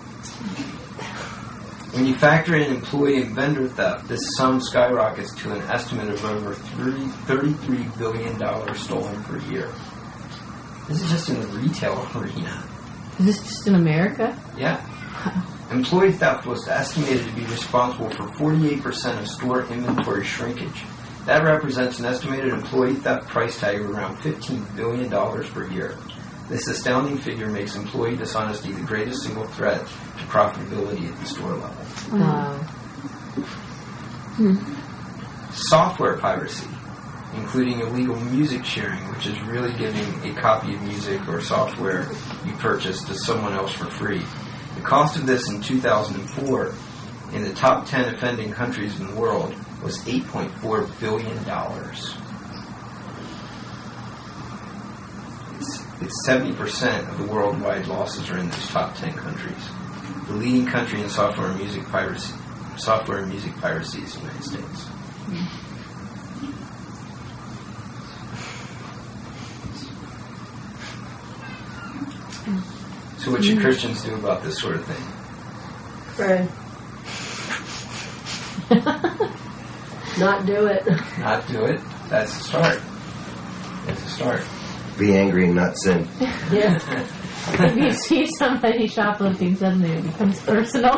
When you factor in employee and vendor theft, this sum skyrockets to an estimate of over thirty-three billion dollars stolen per year. This is just in the retail arena. Is this just in America? Yeah. Employee theft was estimated to be responsible for forty-eight percent of store inventory shrinkage. That represents an estimated employee theft price tag of around fifteen billion dollars per year. This astounding figure makes employee dishonesty the greatest single threat to profitability at the store level. Wow. Hmm. software piracy, including illegal music sharing, which is really giving a copy of music or software you purchased to someone else for free. The cost of this in two thousand four in the top ten offending countries in the world was eight point four billion dollars. It's, it's seventy percent of the worldwide losses are in those top ten countries. The leading country in software and music piracy, software and music piracy is the United States. So what should Christians do about this sort of thing? Pray. Not do it. Not do it? That's a start. That's a start. Be angry and not sin. Yeah. If you see somebody shoplifting, suddenly it becomes personal.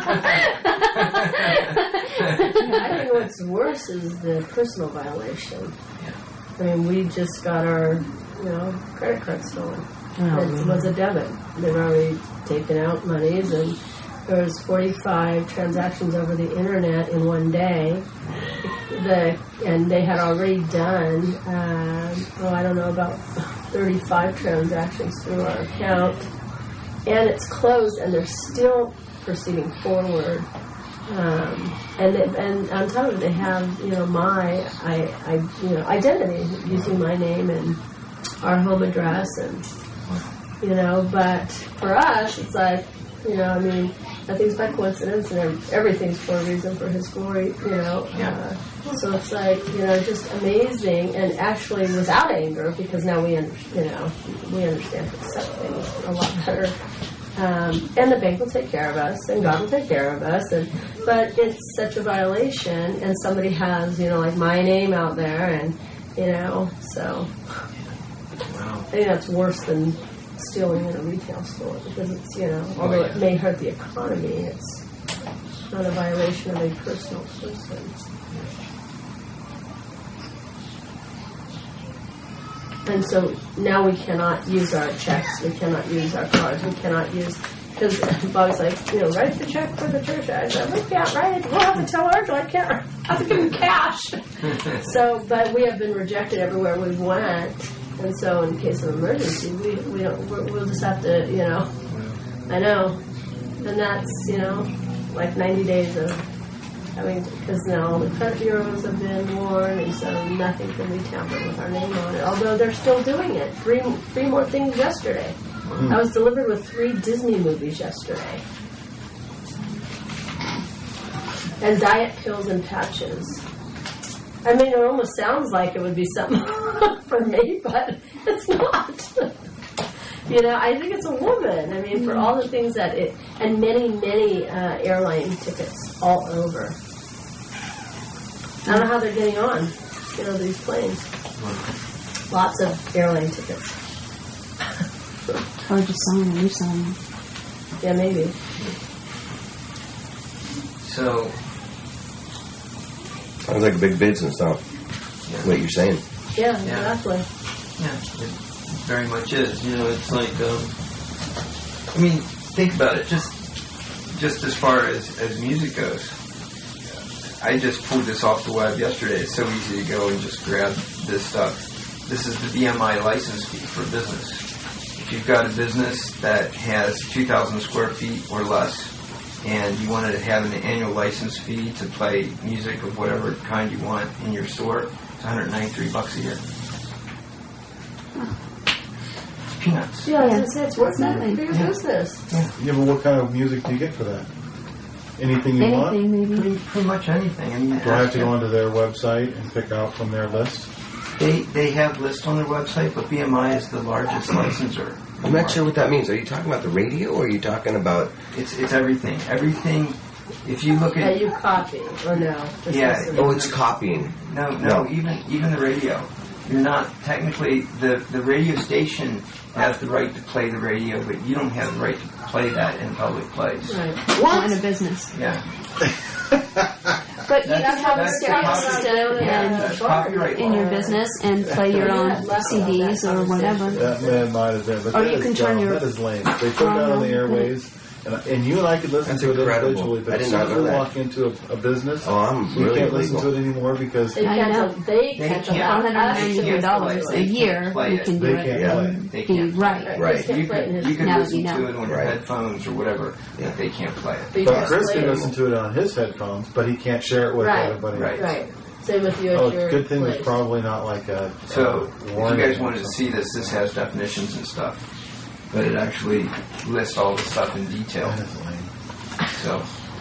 I think what's worse is the personal violation. I mean, we just got our, you know, credit card stolen. Oh, It was a debit. They've already taken out monies, and there was forty-five transactions over the internet in one day. The and they had already done, um, oh, I don't know, about thirty-five transactions through our account, and it's closed, and they're still proceeding forward. Um, and they, and on top of it, they have, you know, my I, I you know identity using my name and our home address, and you know. But for us, it's like, you know, I mean, nothing's by coincidence, and everything's for a reason, for His glory, you know. Yeah. Uh, so it's like, you know, just amazing, and actually without anger, because now we, un- you know, we understand to accept things a lot better. Um, and the bank will take care of us, and God will take care of us. And but it's such a violation, and somebody has, you know, like my name out there, and you know, so Wow. I think that's worse than stealing in a retail store, because it's, you know, although yeah. it may hurt the economy, it's not a violation of a personal person. And so now we cannot use our checks, we cannot use our cards, we cannot use, because Bob's like, you know, write the check for the church. I said, we can't write it, we'll have to tell Arthur, I can't, I have to give him cash. So, but we have been rejected everywhere we went, and so in case of emergency, we, we don't, we're, we'll just have to, you know, I know, and that's, you know, like ninety days of having, because now all the credit bureaus have been warned, and so nothing can be tampered with our name on it. Although they're still doing it. Three, three more things yesterday. Mm. I was delivered with three Disney movies yesterday, and diet pills and patches. I mean, it almost sounds like it would be something for me, but it's not. You know, I think it's a woman. I mean, for all the things that it, and many, many uh, airline tickets all over. I don't know how they're getting on, you know, these planes. Lots of airline tickets. Or just sign and re-sign. Yeah, maybe. So, Sounds like a big business, huh? yeah. What you're saying. Yeah, Yeah. exactly. Yeah, it very much is. You know, it's like, um, I mean, think about it. Just, just as far as, as music goes, I just pulled this off the web yesterday. It's so easy to go and just grab this stuff. This is the B M I license fee for business. If you've got a business that has two thousand square feet or less, and you wanted to have an annual license fee to play music of whatever kind you want in your store, it's one hundred ninety-three bucks a year. It's peanuts. Yeah, I was going to say, it's worth Nothing. nothing for your Yeah. business. Yeah, but what kind of music do you get for that? Anything you want? Anything, maybe. Pretty, pretty much anything. I mean, Do I have to go onto their website and pick out from their list? They they have lists on their website, but B M I is the largest licensor. I'm not sure what that means. Are you talking about the radio, or are you talking about... It's it's everything. Everything. If you look Yeah, at you copy, or no? Just Yeah, listen. Oh, it's copying. no no No. even even the radio, you're not technically the the radio station has the right to play the radio, but you don't have the right to play that in public place. Right. What? In a business. Yeah. But you That's- can have a that's stereo copyright. system Yeah, and that's copyright in law. your business and play your own C Ds or whatever. That man might have been, but Or that you is can turn dumb. your- That is lame. They put that on the Uh-huh. airways, And, and you and I could listen That's to it incredible. individually, but I as did soon not as know we that. walk into a, a business, Oh, I'm we really can't listen illegal. to it anymore because They I can't. know. They They can't. can't. allow One us hundred to ninety-nine dollars They a can't year. play You it. can do they it. can't Yeah. play it. They Be can't. right. Right. Just can't You play it in could, his you could Now listen you know. to it on your Right. headphones or whatever, but they can't play it. But you But can't Chris play can it. listen to it on his headphones, but he can't share it with Right. everybody. Right. Right. Same with you Oh, at your good thing place. it's probably not like a. So, a if warning you guys or wanted to something. see this, this has definitions and stuff, but it actually lists all the stuff in detail. That is lame. So,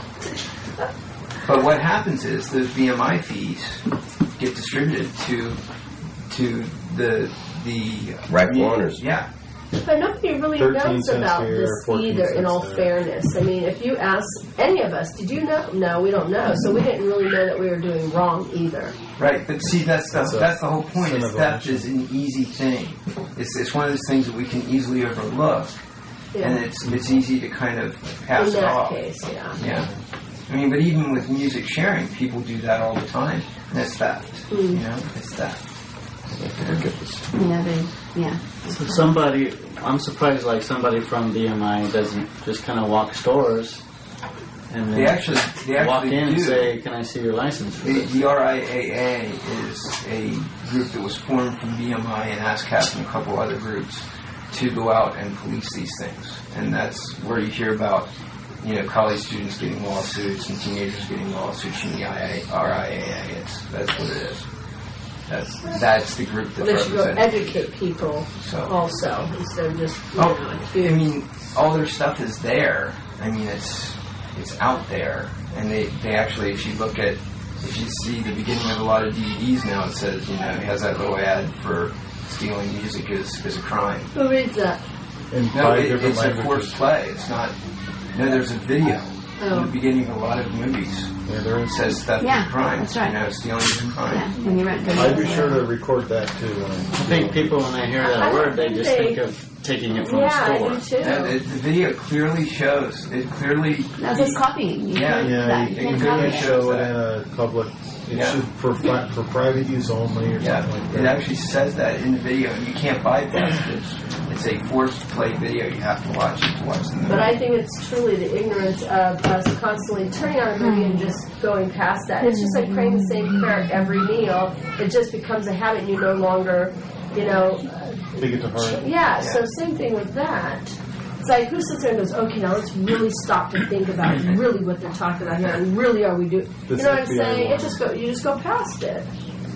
but what happens is those B M I fees get distributed to to the the Rifle owners. Yeah, But nobody really thirteen knows cents about here, this fourteen either, in cents all there. fairness. I mean, if you ask any of us, did you know? No, we don't know. So we didn't really know that we were doing wrong either. right. But see, that's the, That's a that's the whole point. sin Is of theft omission. is an easy thing. It's it's one of those things that we can easily overlook, Yeah. and it's it's easy to kind of pass in it that off. case, yeah. Yeah. I mean, but even with music sharing, people do that all the time. And it's theft. Mm. You know, it's theft. Yeah, they, yeah. So somebody, I'm surprised like somebody from B M I doesn't just kind of walk stores and then They actually, they actually walk in do. and say, "Can I see your license for The, this?" the R I A A is a group that was formed from B M I and ASCAP and a couple other groups to go out and police these things. And that's where you hear about, you know, college students getting lawsuits and teenagers getting lawsuits from the R I A A. It's, that's what it is. That's that's the group that They should go represents. educate people So. also instead of just. You Oh, know, I accuse. mean, all their stuff is there. I mean, it's it's out there, and they, they actually, if you look at, if you see the beginning of a lot of D V Ds now, it says, you know, it has that little ad for stealing music is, is a crime. Who reads that? In No, five it, different it's a languages. forced play. It's not. No, there's a video Oh. in the beginning of a lot of movies. Yeah, there It is. says theft Yeah, is a crime. that's right. You know, stealing is a crime. Yeah, when you rent I'd be sure to record that too. When I, I think people when they hear I that don't word, they think just they- think of taking it from Yeah, a I store. do too. Yeah, the, the video clearly shows. It clearly. That's just copying. You Yeah. can't, yeah, that, you, you you can't couldn't copy it. it. show it in a public. It Yeah. should for fi- for private use only or Yeah, something like it that. actually says that in the video, and you can't bypass it. It's, it's a forced play video. You have to watch it to watch the movie. But I think it's truly the ignorance of us constantly turning on a movie and just going past that. It's just like praying the same prayer at every meal. It just becomes a habit and you no longer, you know. Take it to heart. Yeah, so same thing with that. It's like, who sits there and goes, okay, now let's really stop to think about really what they're talking about here and really are we doing. You This know what I'm F B I saying? It one. just go, you just go past it.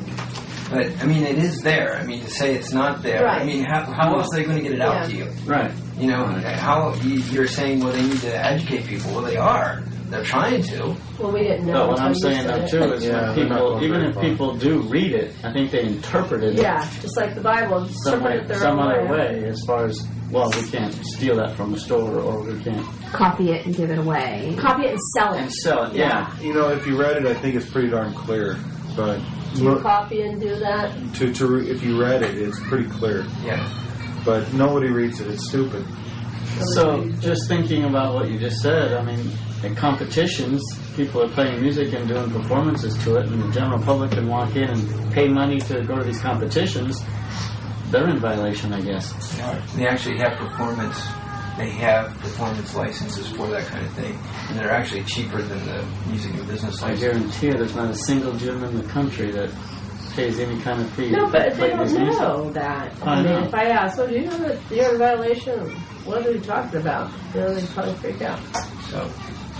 But I mean, it is there. I mean, to say it's not there. I Right. mean, how, how else are they going to get it out Yeah. to you? Right. You know, how you, you're saying, well, they need to educate people. Well, they are. They're trying to. Well, we didn't know. But what until I'm you saying said though it. too is Yeah, when they're not people, going even very if far. people do read it, I think they interpret it Yeah, just like the Bible, some, interpret way, it their some own other way. way. As far as well, we can't steal that from a store, or we can't Copy it and give it away. Copy it and sell it. and sell it. Yeah. You know, if you read it, I think it's pretty darn clear. But Do you look, copy and do that? to to re- if you read it, it's pretty clear. Yeah. But nobody reads it. It's stupid. So, just thinking about what you just said, I mean, in competitions, people are playing music and doing performances to it, and the general public can walk in and pay money to go to these competitions. They're in violation, I guess. They actually have performance. They have performance licenses for that kind of thing, and they're actually cheaper than the music and business I license. guarantee you there's not a single gym in the country that pays any kind of fee. No, to but play they this don't music. know that. I I mean, know. if I ask, well, do you know that you're in violation? What are you talking about? You know, they probably freak out. So,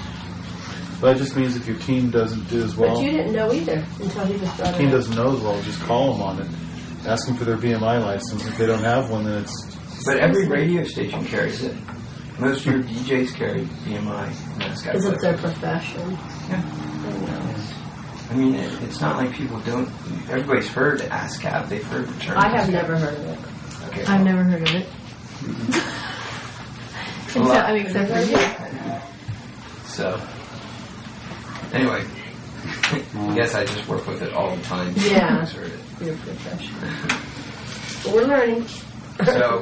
That just means if your team doesn't do as well, But you didn't know either until he just brought it team up. doesn't know as well, just call them on it. Ask them for their B M I license. If they don't have one, then it's but every radio station carries it. Most of your D Js carry B M I, and that's got Because it's to. their profession. Yeah. I mean, it, it's not like people don't. Everybody's heard ASCAP. They've heard the term. I have never heard of it. Okay. I've never heard of it. Except, Well, I mean, except for you. So, anyway, I guess I just work with it all the time. Yeah. I've heard it. Your profession. But we're learning. So,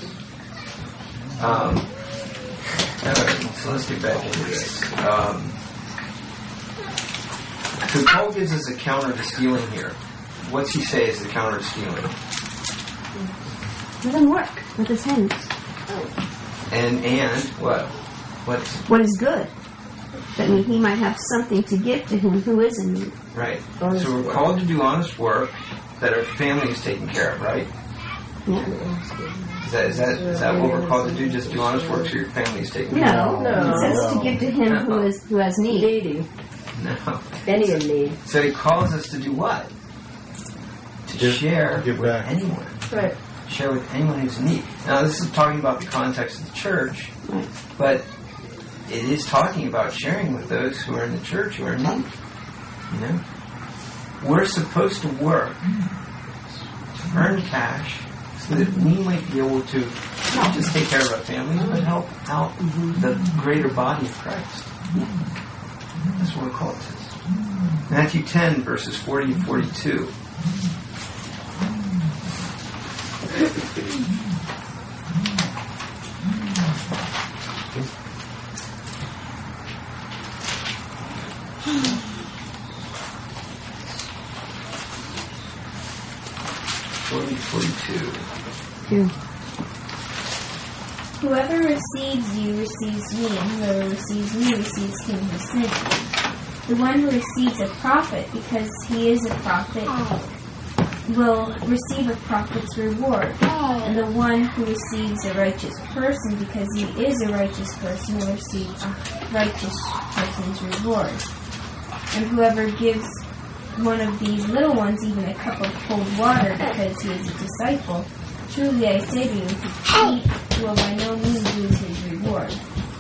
um, alright, so let's get back into this. Um, so Paul gives us a counter to stealing here. What's he say is the counter to stealing? Let him work with his hands. And, and, what? What's what is good. That means he might have something to give to him who is in need. right? Honest So we're work. called to do honest work that our family is taken care of, right? Yeah. Is that is that is that what we're called to do? Just do honest work so your family is taken care No, No. it says to give to him who is who has need. Needy. of? No. Any in need. So he calls us to do what? To Give- share give with back. anyone. Right. Share with anyone who's in need. Now, this is talking about the context of the church, Right. but it is talking about sharing with those who are in the church who are in need. You know, we're supposed to work to earn cash so that we might be able to not just take care of our families, but help out the greater body of Christ. That's what we're called to. Matthew ten, verses forty and forty-two. forty, forty-two. Two. Whoever receives you receives me, and whoever receives me receives him who sent me. The one who receives a prophet because he is a prophet will receive a prophet's reward. And the one who receives a righteous person because he is a righteous person will receive a righteous person's reward. And whoever gives one of these little ones even a cup of cold water because he is a disciple, truly I say to you, he will by no means lose his reward.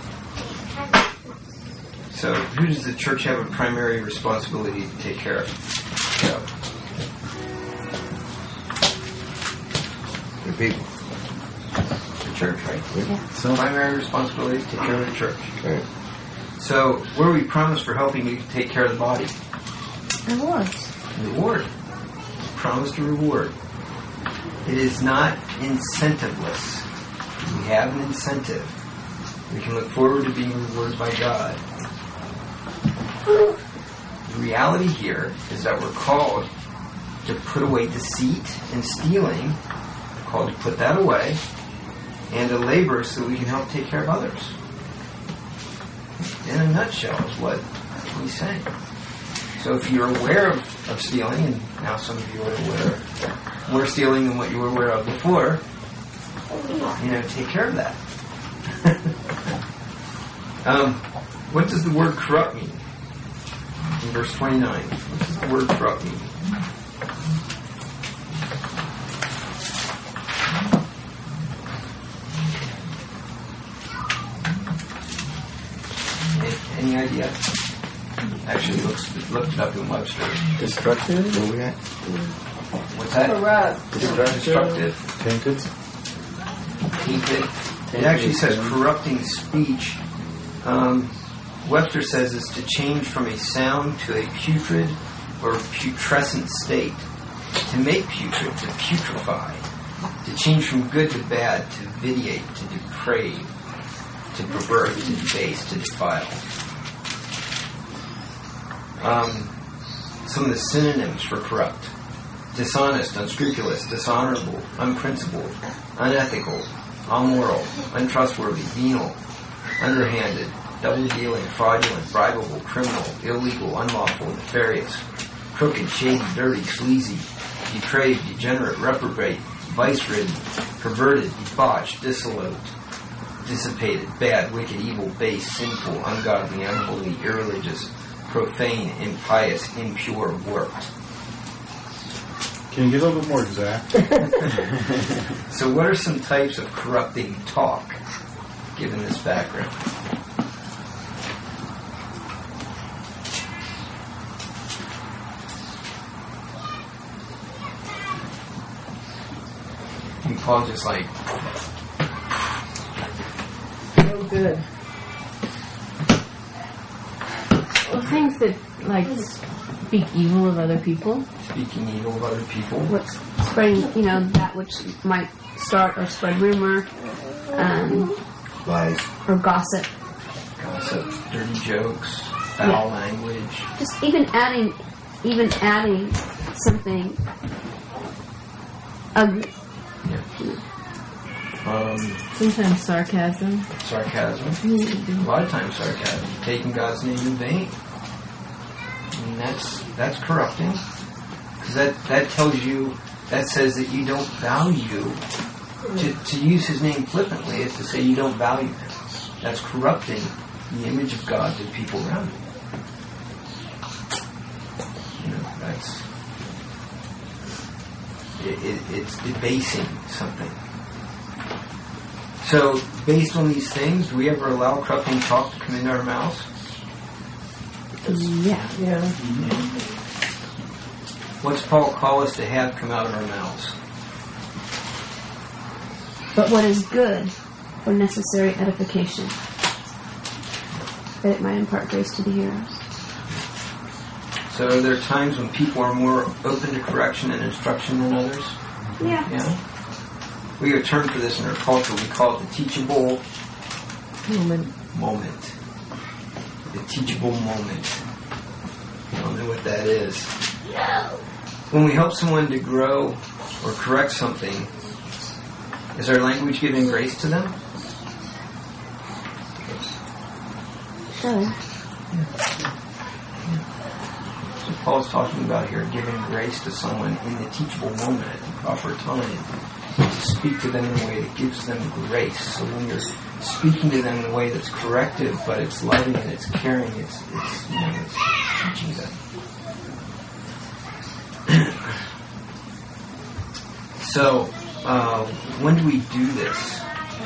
So, who does the church have a primary responsibility to take care of? So, The people. the church, right? Yeah. So, primary responsibility to take care of the church. Right. So, what are we promised for helping you take care of the body? Rewards. Reward. Promised a reward. It is not incentiveless. We have an incentive. We can look forward to being rewarded by God. The reality here is that we're called to put away deceit and stealing. We're called to put that away and to labor so that we can help take care of others. In a nutshell is what he's saying. So if you're aware of, of stealing, and now some of you are aware more stealing than what you were aware of before, you know, take care of that. um, what does the word corrupt mean? In verse twenty-nine, what does the word corrupt mean? Any, any idea? Actually, looks looked it up in Webster. Destructive? Where we at? What's that? Corrupt. Destructive. Tainted? Tainted. It actually says corrupting speech. Um, Webster says is to change from a sound to a putrid or putrescent state. To make putrid, to putrefy. To change from good to bad, to vitiate, to deprave, to pervert, to debase, to defile. Um, some of the synonyms for corrupt: dishonest, unscrupulous, dishonorable, unprincipled, unethical, amoral, untrustworthy, venal, underhanded, double-dealing, fraudulent, bribable, criminal, illegal, unlawful, nefarious, crooked, shady, dirty, sleazy, depraved, degenerate, reprobate, vice-ridden, perverted, debauched, dissolute, dissipated, bad, wicked, evil, base, sinful, ungodly, unholy, irreligious, profane, impious, impure, warped. Can you get a little bit more exact? So what are some types of corrupting talk, given this background? You Paul just like, No good. Well, things that, like, speak evil of other people. speaking evil of other people. What's spreading, you know, that which might start or spread rumor, um, Lies. or gossip. Gossip, dirty jokes, foul language. Just even adding, even adding something ugly. Yeah. Um, Um, Sometimes sarcasm. sarcasm. A lot of times sarcasm. Taking God's name in vain. And that's that's corrupting. Because that, that tells you, that says that you don't value, to, to use his name flippantly is to say you don't value him. That's corrupting the image of God to people around you. You know, that's, it, it, it's debasing something. So, based on these things, do we ever allow corrupting talk to come into our mouths? Yeah. Yeah. Mm-hmm. What's Paul call us to have come out of our mouths? But what is good for necessary edification, that it might impart grace to the hearers. So there are times when people are more open to correction and instruction than others? Yeah. Yeah. We have a term for this in our culture. We call it the teachable Moment. moment. The teachable moment. I don't know what that is. When we help someone to grow or correct something, is our language giving grace to them? Sure. So Paul's talking about here giving grace to someone in the teachable moment at the proper time, to speak to them in a way that gives them grace. So when you're speaking to them in a way that's corrective, but it's loving and it's caring, it's, it's you know, it's teaching them. So, uh, when do we do this?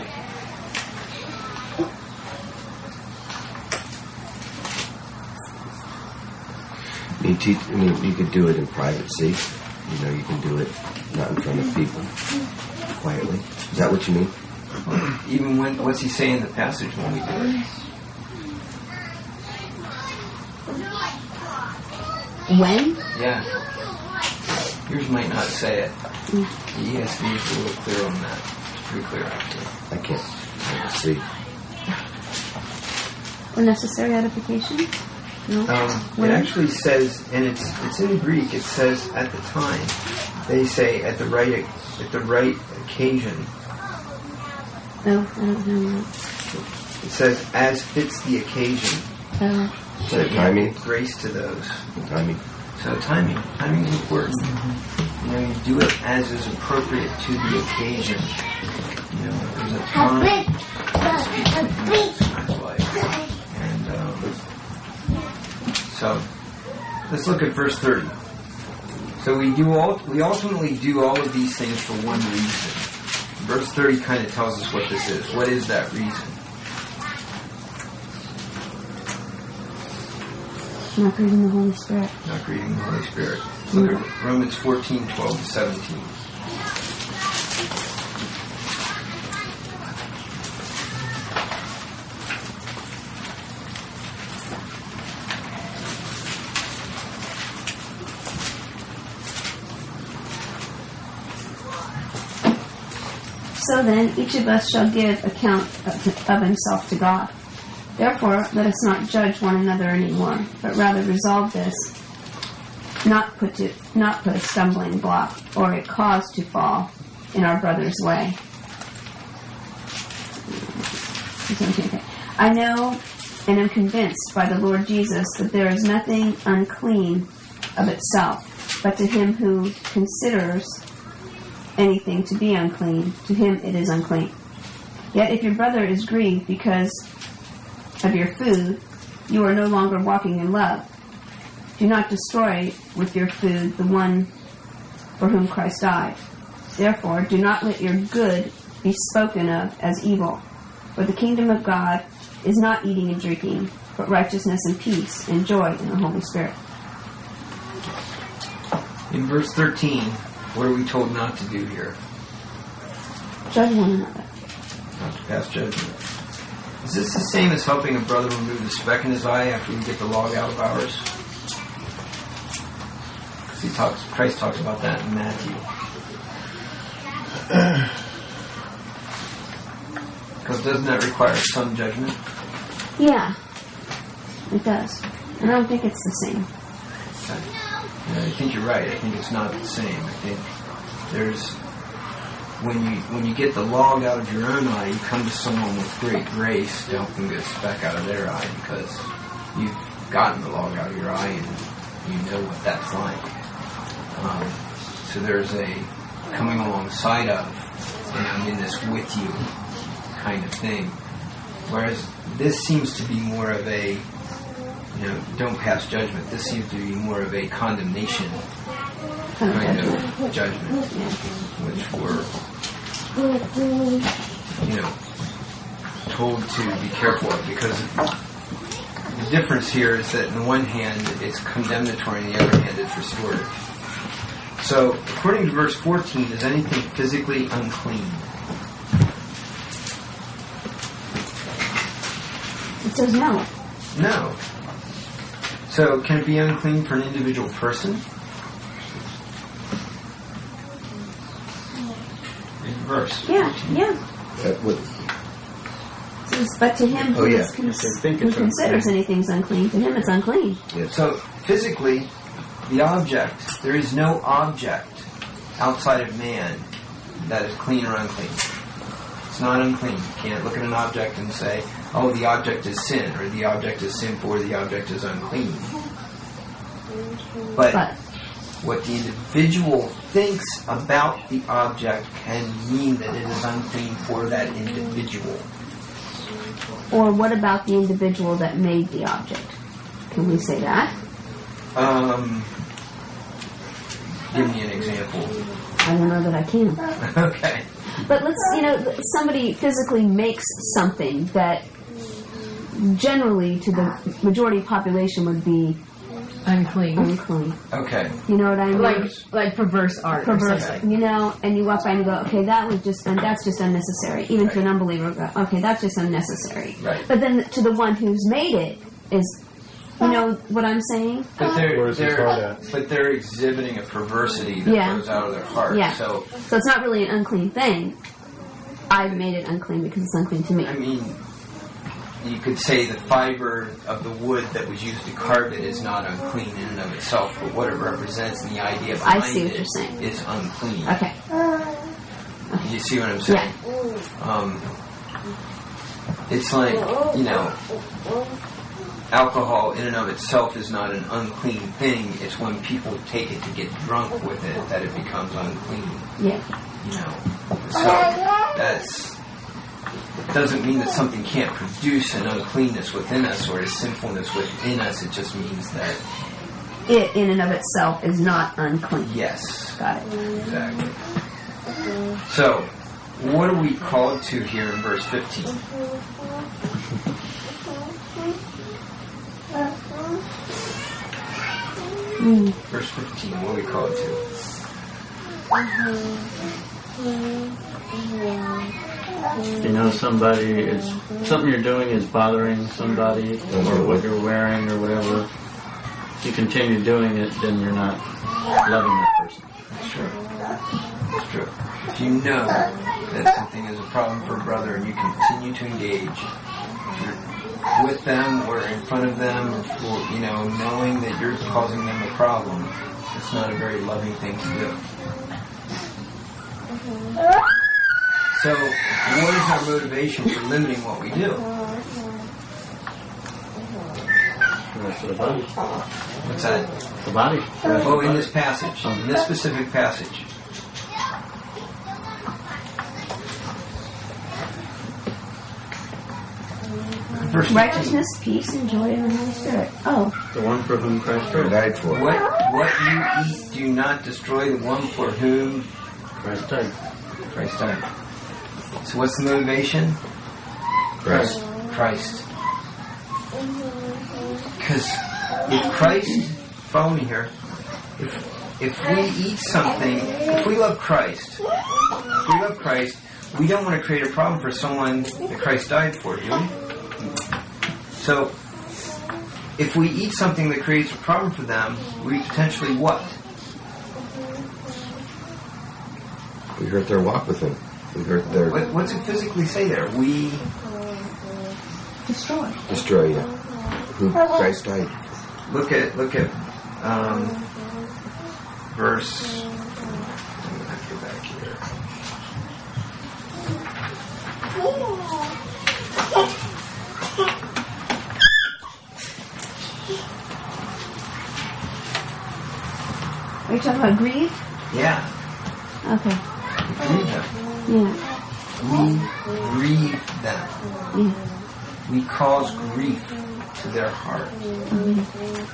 I mean, teach, I mean, you could do it in privacy. You know, you can do it not in front of people, quietly. Is that what you mean? Even when, what's he saying in the passage when we do it? When? Yeah. Yours might not say it. The E S V is a little clear on that. It's pretty clear, actually. I can't I can't see. For necessary edification? No. Um, When? it actually says, and it's it's in Greek. It says at the time. They say at the right at the right occasion. No, I don't know that. It says as fits the occasion. Oh. So The you timing? give grace to those. Timing. So timing, timing is important. You know, you do it as is appropriate to the occasion. You know, there's a time to speak to someone's life. And um, so, let's look at verse thirty. So we do all, we ultimately do all of these things for one reason. Verse thirty kind of tells us what this is. What is that reason? Not grieving the Holy Spirit. Not grieving the Holy Spirit. Look at Romans fourteen, twelve to seventeen. So then, each of us shall give account of, of himself to God. Therefore, let us not judge one another anymore, but rather resolve this, not put to, not put a stumbling block or a cause to fall in our brother's way. I know and am convinced by the Lord Jesus that there is nothing unclean of itself, but to him who considers anything to be unclean, to him it is unclean. Yet if your brother is grieved because of your food, you are no longer walking in love. Do not destroy with your food the one for whom Christ died. Therefore, do not let your good be spoken of as evil. For the kingdom of God is not eating and drinking, but righteousness and peace and joy in the Holy Spirit. In verse thirteen, what are we told not to do here? Judge one another. Not to pass judgment. Is this the same as helping a brother remove the speck in his eye after we get the log out of ours? Because he talks, Christ talks about that in Matthew. Because doesn't that require some judgment? Yeah, it does. And I don't think it's the same. Okay. Yeah, I think you're right. I think it's not the same. I think there's when you when you get the log out of your own eye, you come to someone with great grace to help them get a speck out of their eye because you've gotten the log out of your eye and you know what that's like. Um, so there's a coming alongside of, and I'm in this with you kind of thing. Whereas this seems to be more of a, you know, don't pass judgment. This seems to be more of a condemnation kind of judgment, which we're, you know, told to be careful of, because the difference here is that on the one hand it's condemnatory, on the other hand it's restorative. So, according to verse fourteen, is anything physically unclean? It says no. No. So, can it be unclean for an individual person? Read the verse. Yeah, yeah. That would, It says, but to him who, Oh, yeah. is cons- They think who it's considers anything's unclean, to him it's unclean. yes. So, physically, the object, there is no object outside of man that is clean or unclean. It's not unclean. You can't look at an object and say, oh, the object is sin, or the object is sinful, or the object is unclean. But, But what the individual thinks about the object can mean that it is unclean for that individual. or what about the individual that made the object? Can we say that? Um, give me an example. I don't know that I can. Okay. But let's, you know, somebody physically makes something that generally to the majority population would be Unclean. unclean. Okay. You know what I mean? Like, like perverse art. or Perverse, something. you know, and you walk by and you go, okay, that was just, and that's just unnecessary. Even to an unbeliever, go, okay, that's just unnecessary. Right. But then to the one who's made it is, you know what I'm saying? But they're, Where's his they're, heart at? but they're exhibiting a perversity that Yeah. goes out of their heart. Yeah. So, So it's not really an unclean thing. I've made it unclean because it's unclean to me. I mean, you could say the fiber of the wood that was used to carve it is not unclean in and of itself, but what it represents and the idea I behind see what it you're saying. is unclean. Okay. You see what I'm saying? Um, it's like, you know, alcohol in and of itself is not an unclean thing. It's when people take it to get drunk with it that it becomes unclean. Yeah. You know, so that's doesn't mean that something can't produce an uncleanness within us or a sinfulness within us. It just means that It in and of itself is not unclean. yes, Got it. exactly. So, what are we called to here in verse fifteen? Mm. Verse fifteen. What are we called to? You know, somebody is something you're doing is bothering somebody, or what you're wearing, or whatever. If you continue doing it, then you're not loving that person. That's true. That's true. If you know that something is a problem for a brother and you continue to engage, if you're with them or in front of them, or, you know, knowing that you're causing them a problem, it's not a very loving thing to do. So, what is our motivation for limiting what we do? That's for the body. What's that? The body. Oh, in this passage, in this specific passage. Verse fifteen. Righteousness, peace, and joy in the Holy Spirit. Oh, The one for whom Christ died. died for. What what you eat, do not destroy the one for whom Christ died. Christ died. So what's the motivation? Christ. Christ. Because if Christ, follow me here, if, if we eat something, if we love Christ, if we love Christ, we don't want to create a problem for someone that Christ died for, do we? So, if we eat something that creates a problem for them, we potentially what? We hurt their walk with him. We hurt their What, what's it physically say there? We destroy. destroy you. Who Christ died. look at look at um, verse. I'm gonna have to go back here. Are you talking about grief? Yeah. Okay. Grieve them. Yeah. We grieve them. Yeah. We cause grief to their heart. Mm-hmm.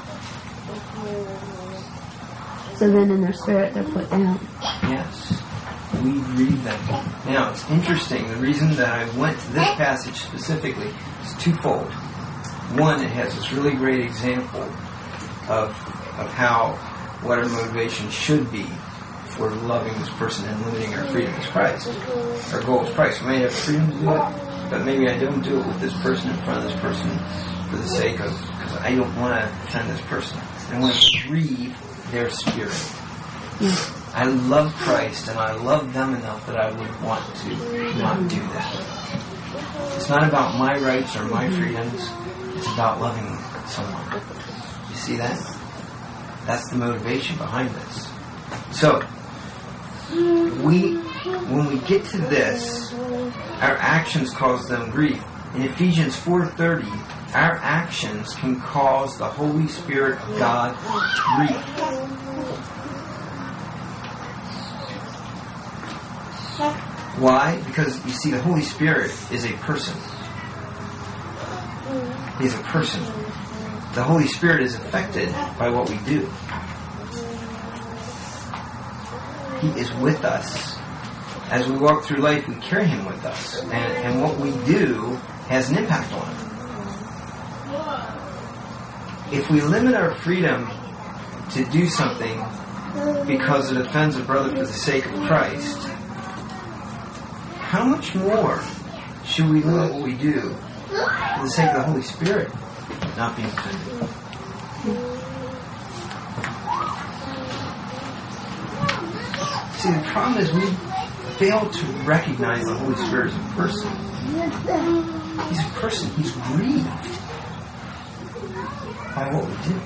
So then in their spirit they're put down. Yes. We grieve them. Now, it's interesting. The reason that I went to this passage specifically is twofold. One, it has this really great example of of how, what our motivation should be for loving this person and limiting our freedom as Christ. Our goal is Christ. We may have freedom to do it, but maybe I don't do it with this person in front of this person for the sake of, because I don't want to offend this person. I want to grieve their spirit. Yeah. I love Christ and I love them enough that I would want to not do that. It's not about my rights or my freedoms. It's about loving someone. You see that? That's the motivation behind this. So, we, when we get to this, our actions cause them grief. In Ephesians four thirty, our actions can cause the Holy Spirit of God grief. Why? Because, you see, the Holy Spirit is a person. He's a person. The Holy Spirit is affected by what we do. He is with us. As we walk through life, we carry Him with us. And, and what we do has an impact on Him. If we limit our freedom to do something because it offends a brother for the sake of Christ, how much more should we limit what we do for the sake of the Holy Spirit not being offended? See, the problem is we fail to recognize the Holy Spirit as a person. He's a person. He's grieved by what we do.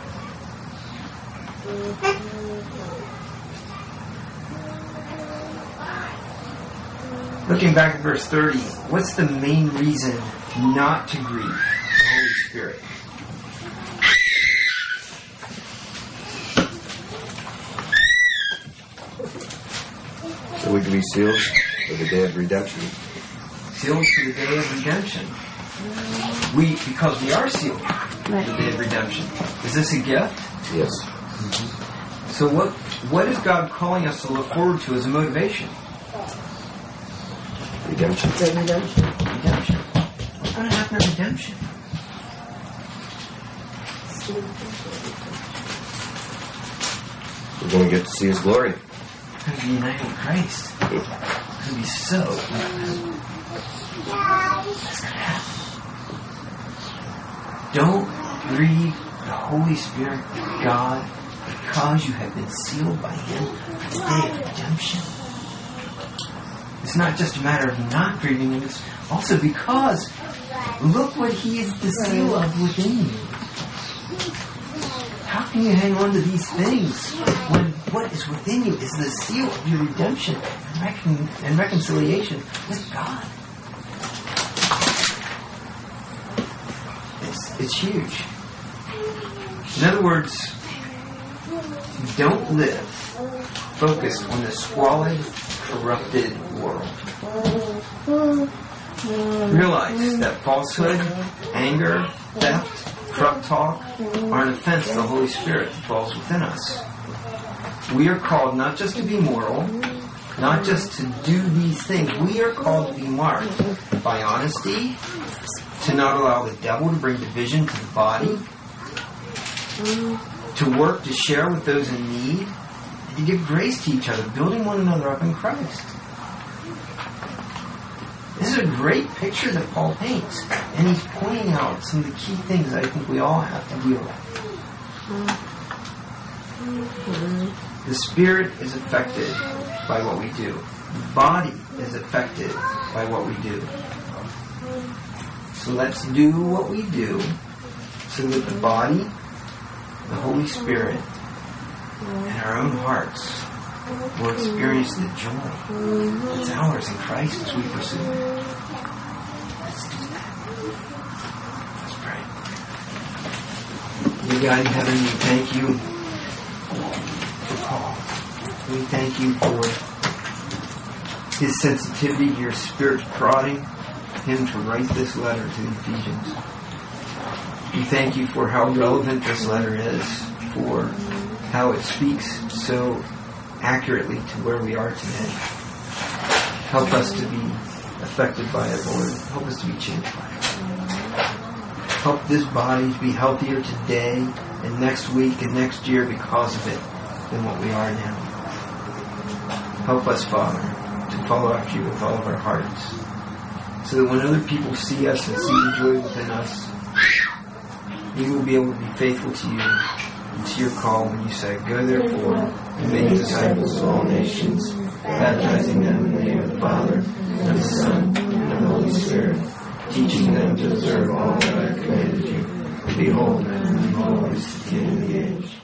Looking back at verse thirty, what's the main reason not to grieve the Holy Spirit? So we can be sealed for the day of redemption. Sealed for the day of redemption. We, because we are sealed for the day of redemption. Is this a gift? Yes. Mm-hmm. So what what is God calling us to look forward to as a motivation? Redemption. Redemption. Redemption. What's going to happen at redemption? We're going to get to see His glory. We're going to be united with Christ. It's going to be so. What's going to happen? Don't grieve the Holy Spirit of God because you have been sealed by Him for the day of redemption. It's not just a matter of not grieving Him, it's also because look what He is the seal of within you. How can you hang on to these things when what is within you is the seal of your redemption and, recon- and reconciliation with God? It's, it's huge. In other words, don't live focused on the squalid, corrupted world. Realize that falsehood, anger, theft, corrupt talk are an offense to the Holy Spirit that falls within us. We are called not just to be moral, not just to do these things. We are called to be marked by honesty, to not allow the devil to bring division to the body, to work to share with those in need, and to give grace to each other, building one another up in Christ. This is a great picture that Paul paints, and he's pointing out some of the key things that I think we all have to deal with. The spirit is affected by what we do. The body is affected by what we do. So let's do what we do so that the body, the Holy Spirit, and our own hearts will experience the joy that's ours in Christ as we pursue it. God in heaven, we thank you for Paul. We thank you for his sensitivity to your Spirit's prodding him to write this letter to the Ephesians. We thank you for how relevant this letter is, for how it speaks so accurately to where we are today. Help us to be affected by it, Lord. Help us to be changed by it. Help this body to be healthier today and next week and next year because of it than what we are now. Help us, Father, to follow after you with all of our hearts, so that when other people see us and see the joy within us, we will be able to be faithful to you and to your call when you say, go therefore and make disciples of all nations, baptizing them in the name of the Father, and of the Son, and of the Holy Spirit, teaching them to observe all that I have commanded you. And behold, I am always to the end of the age.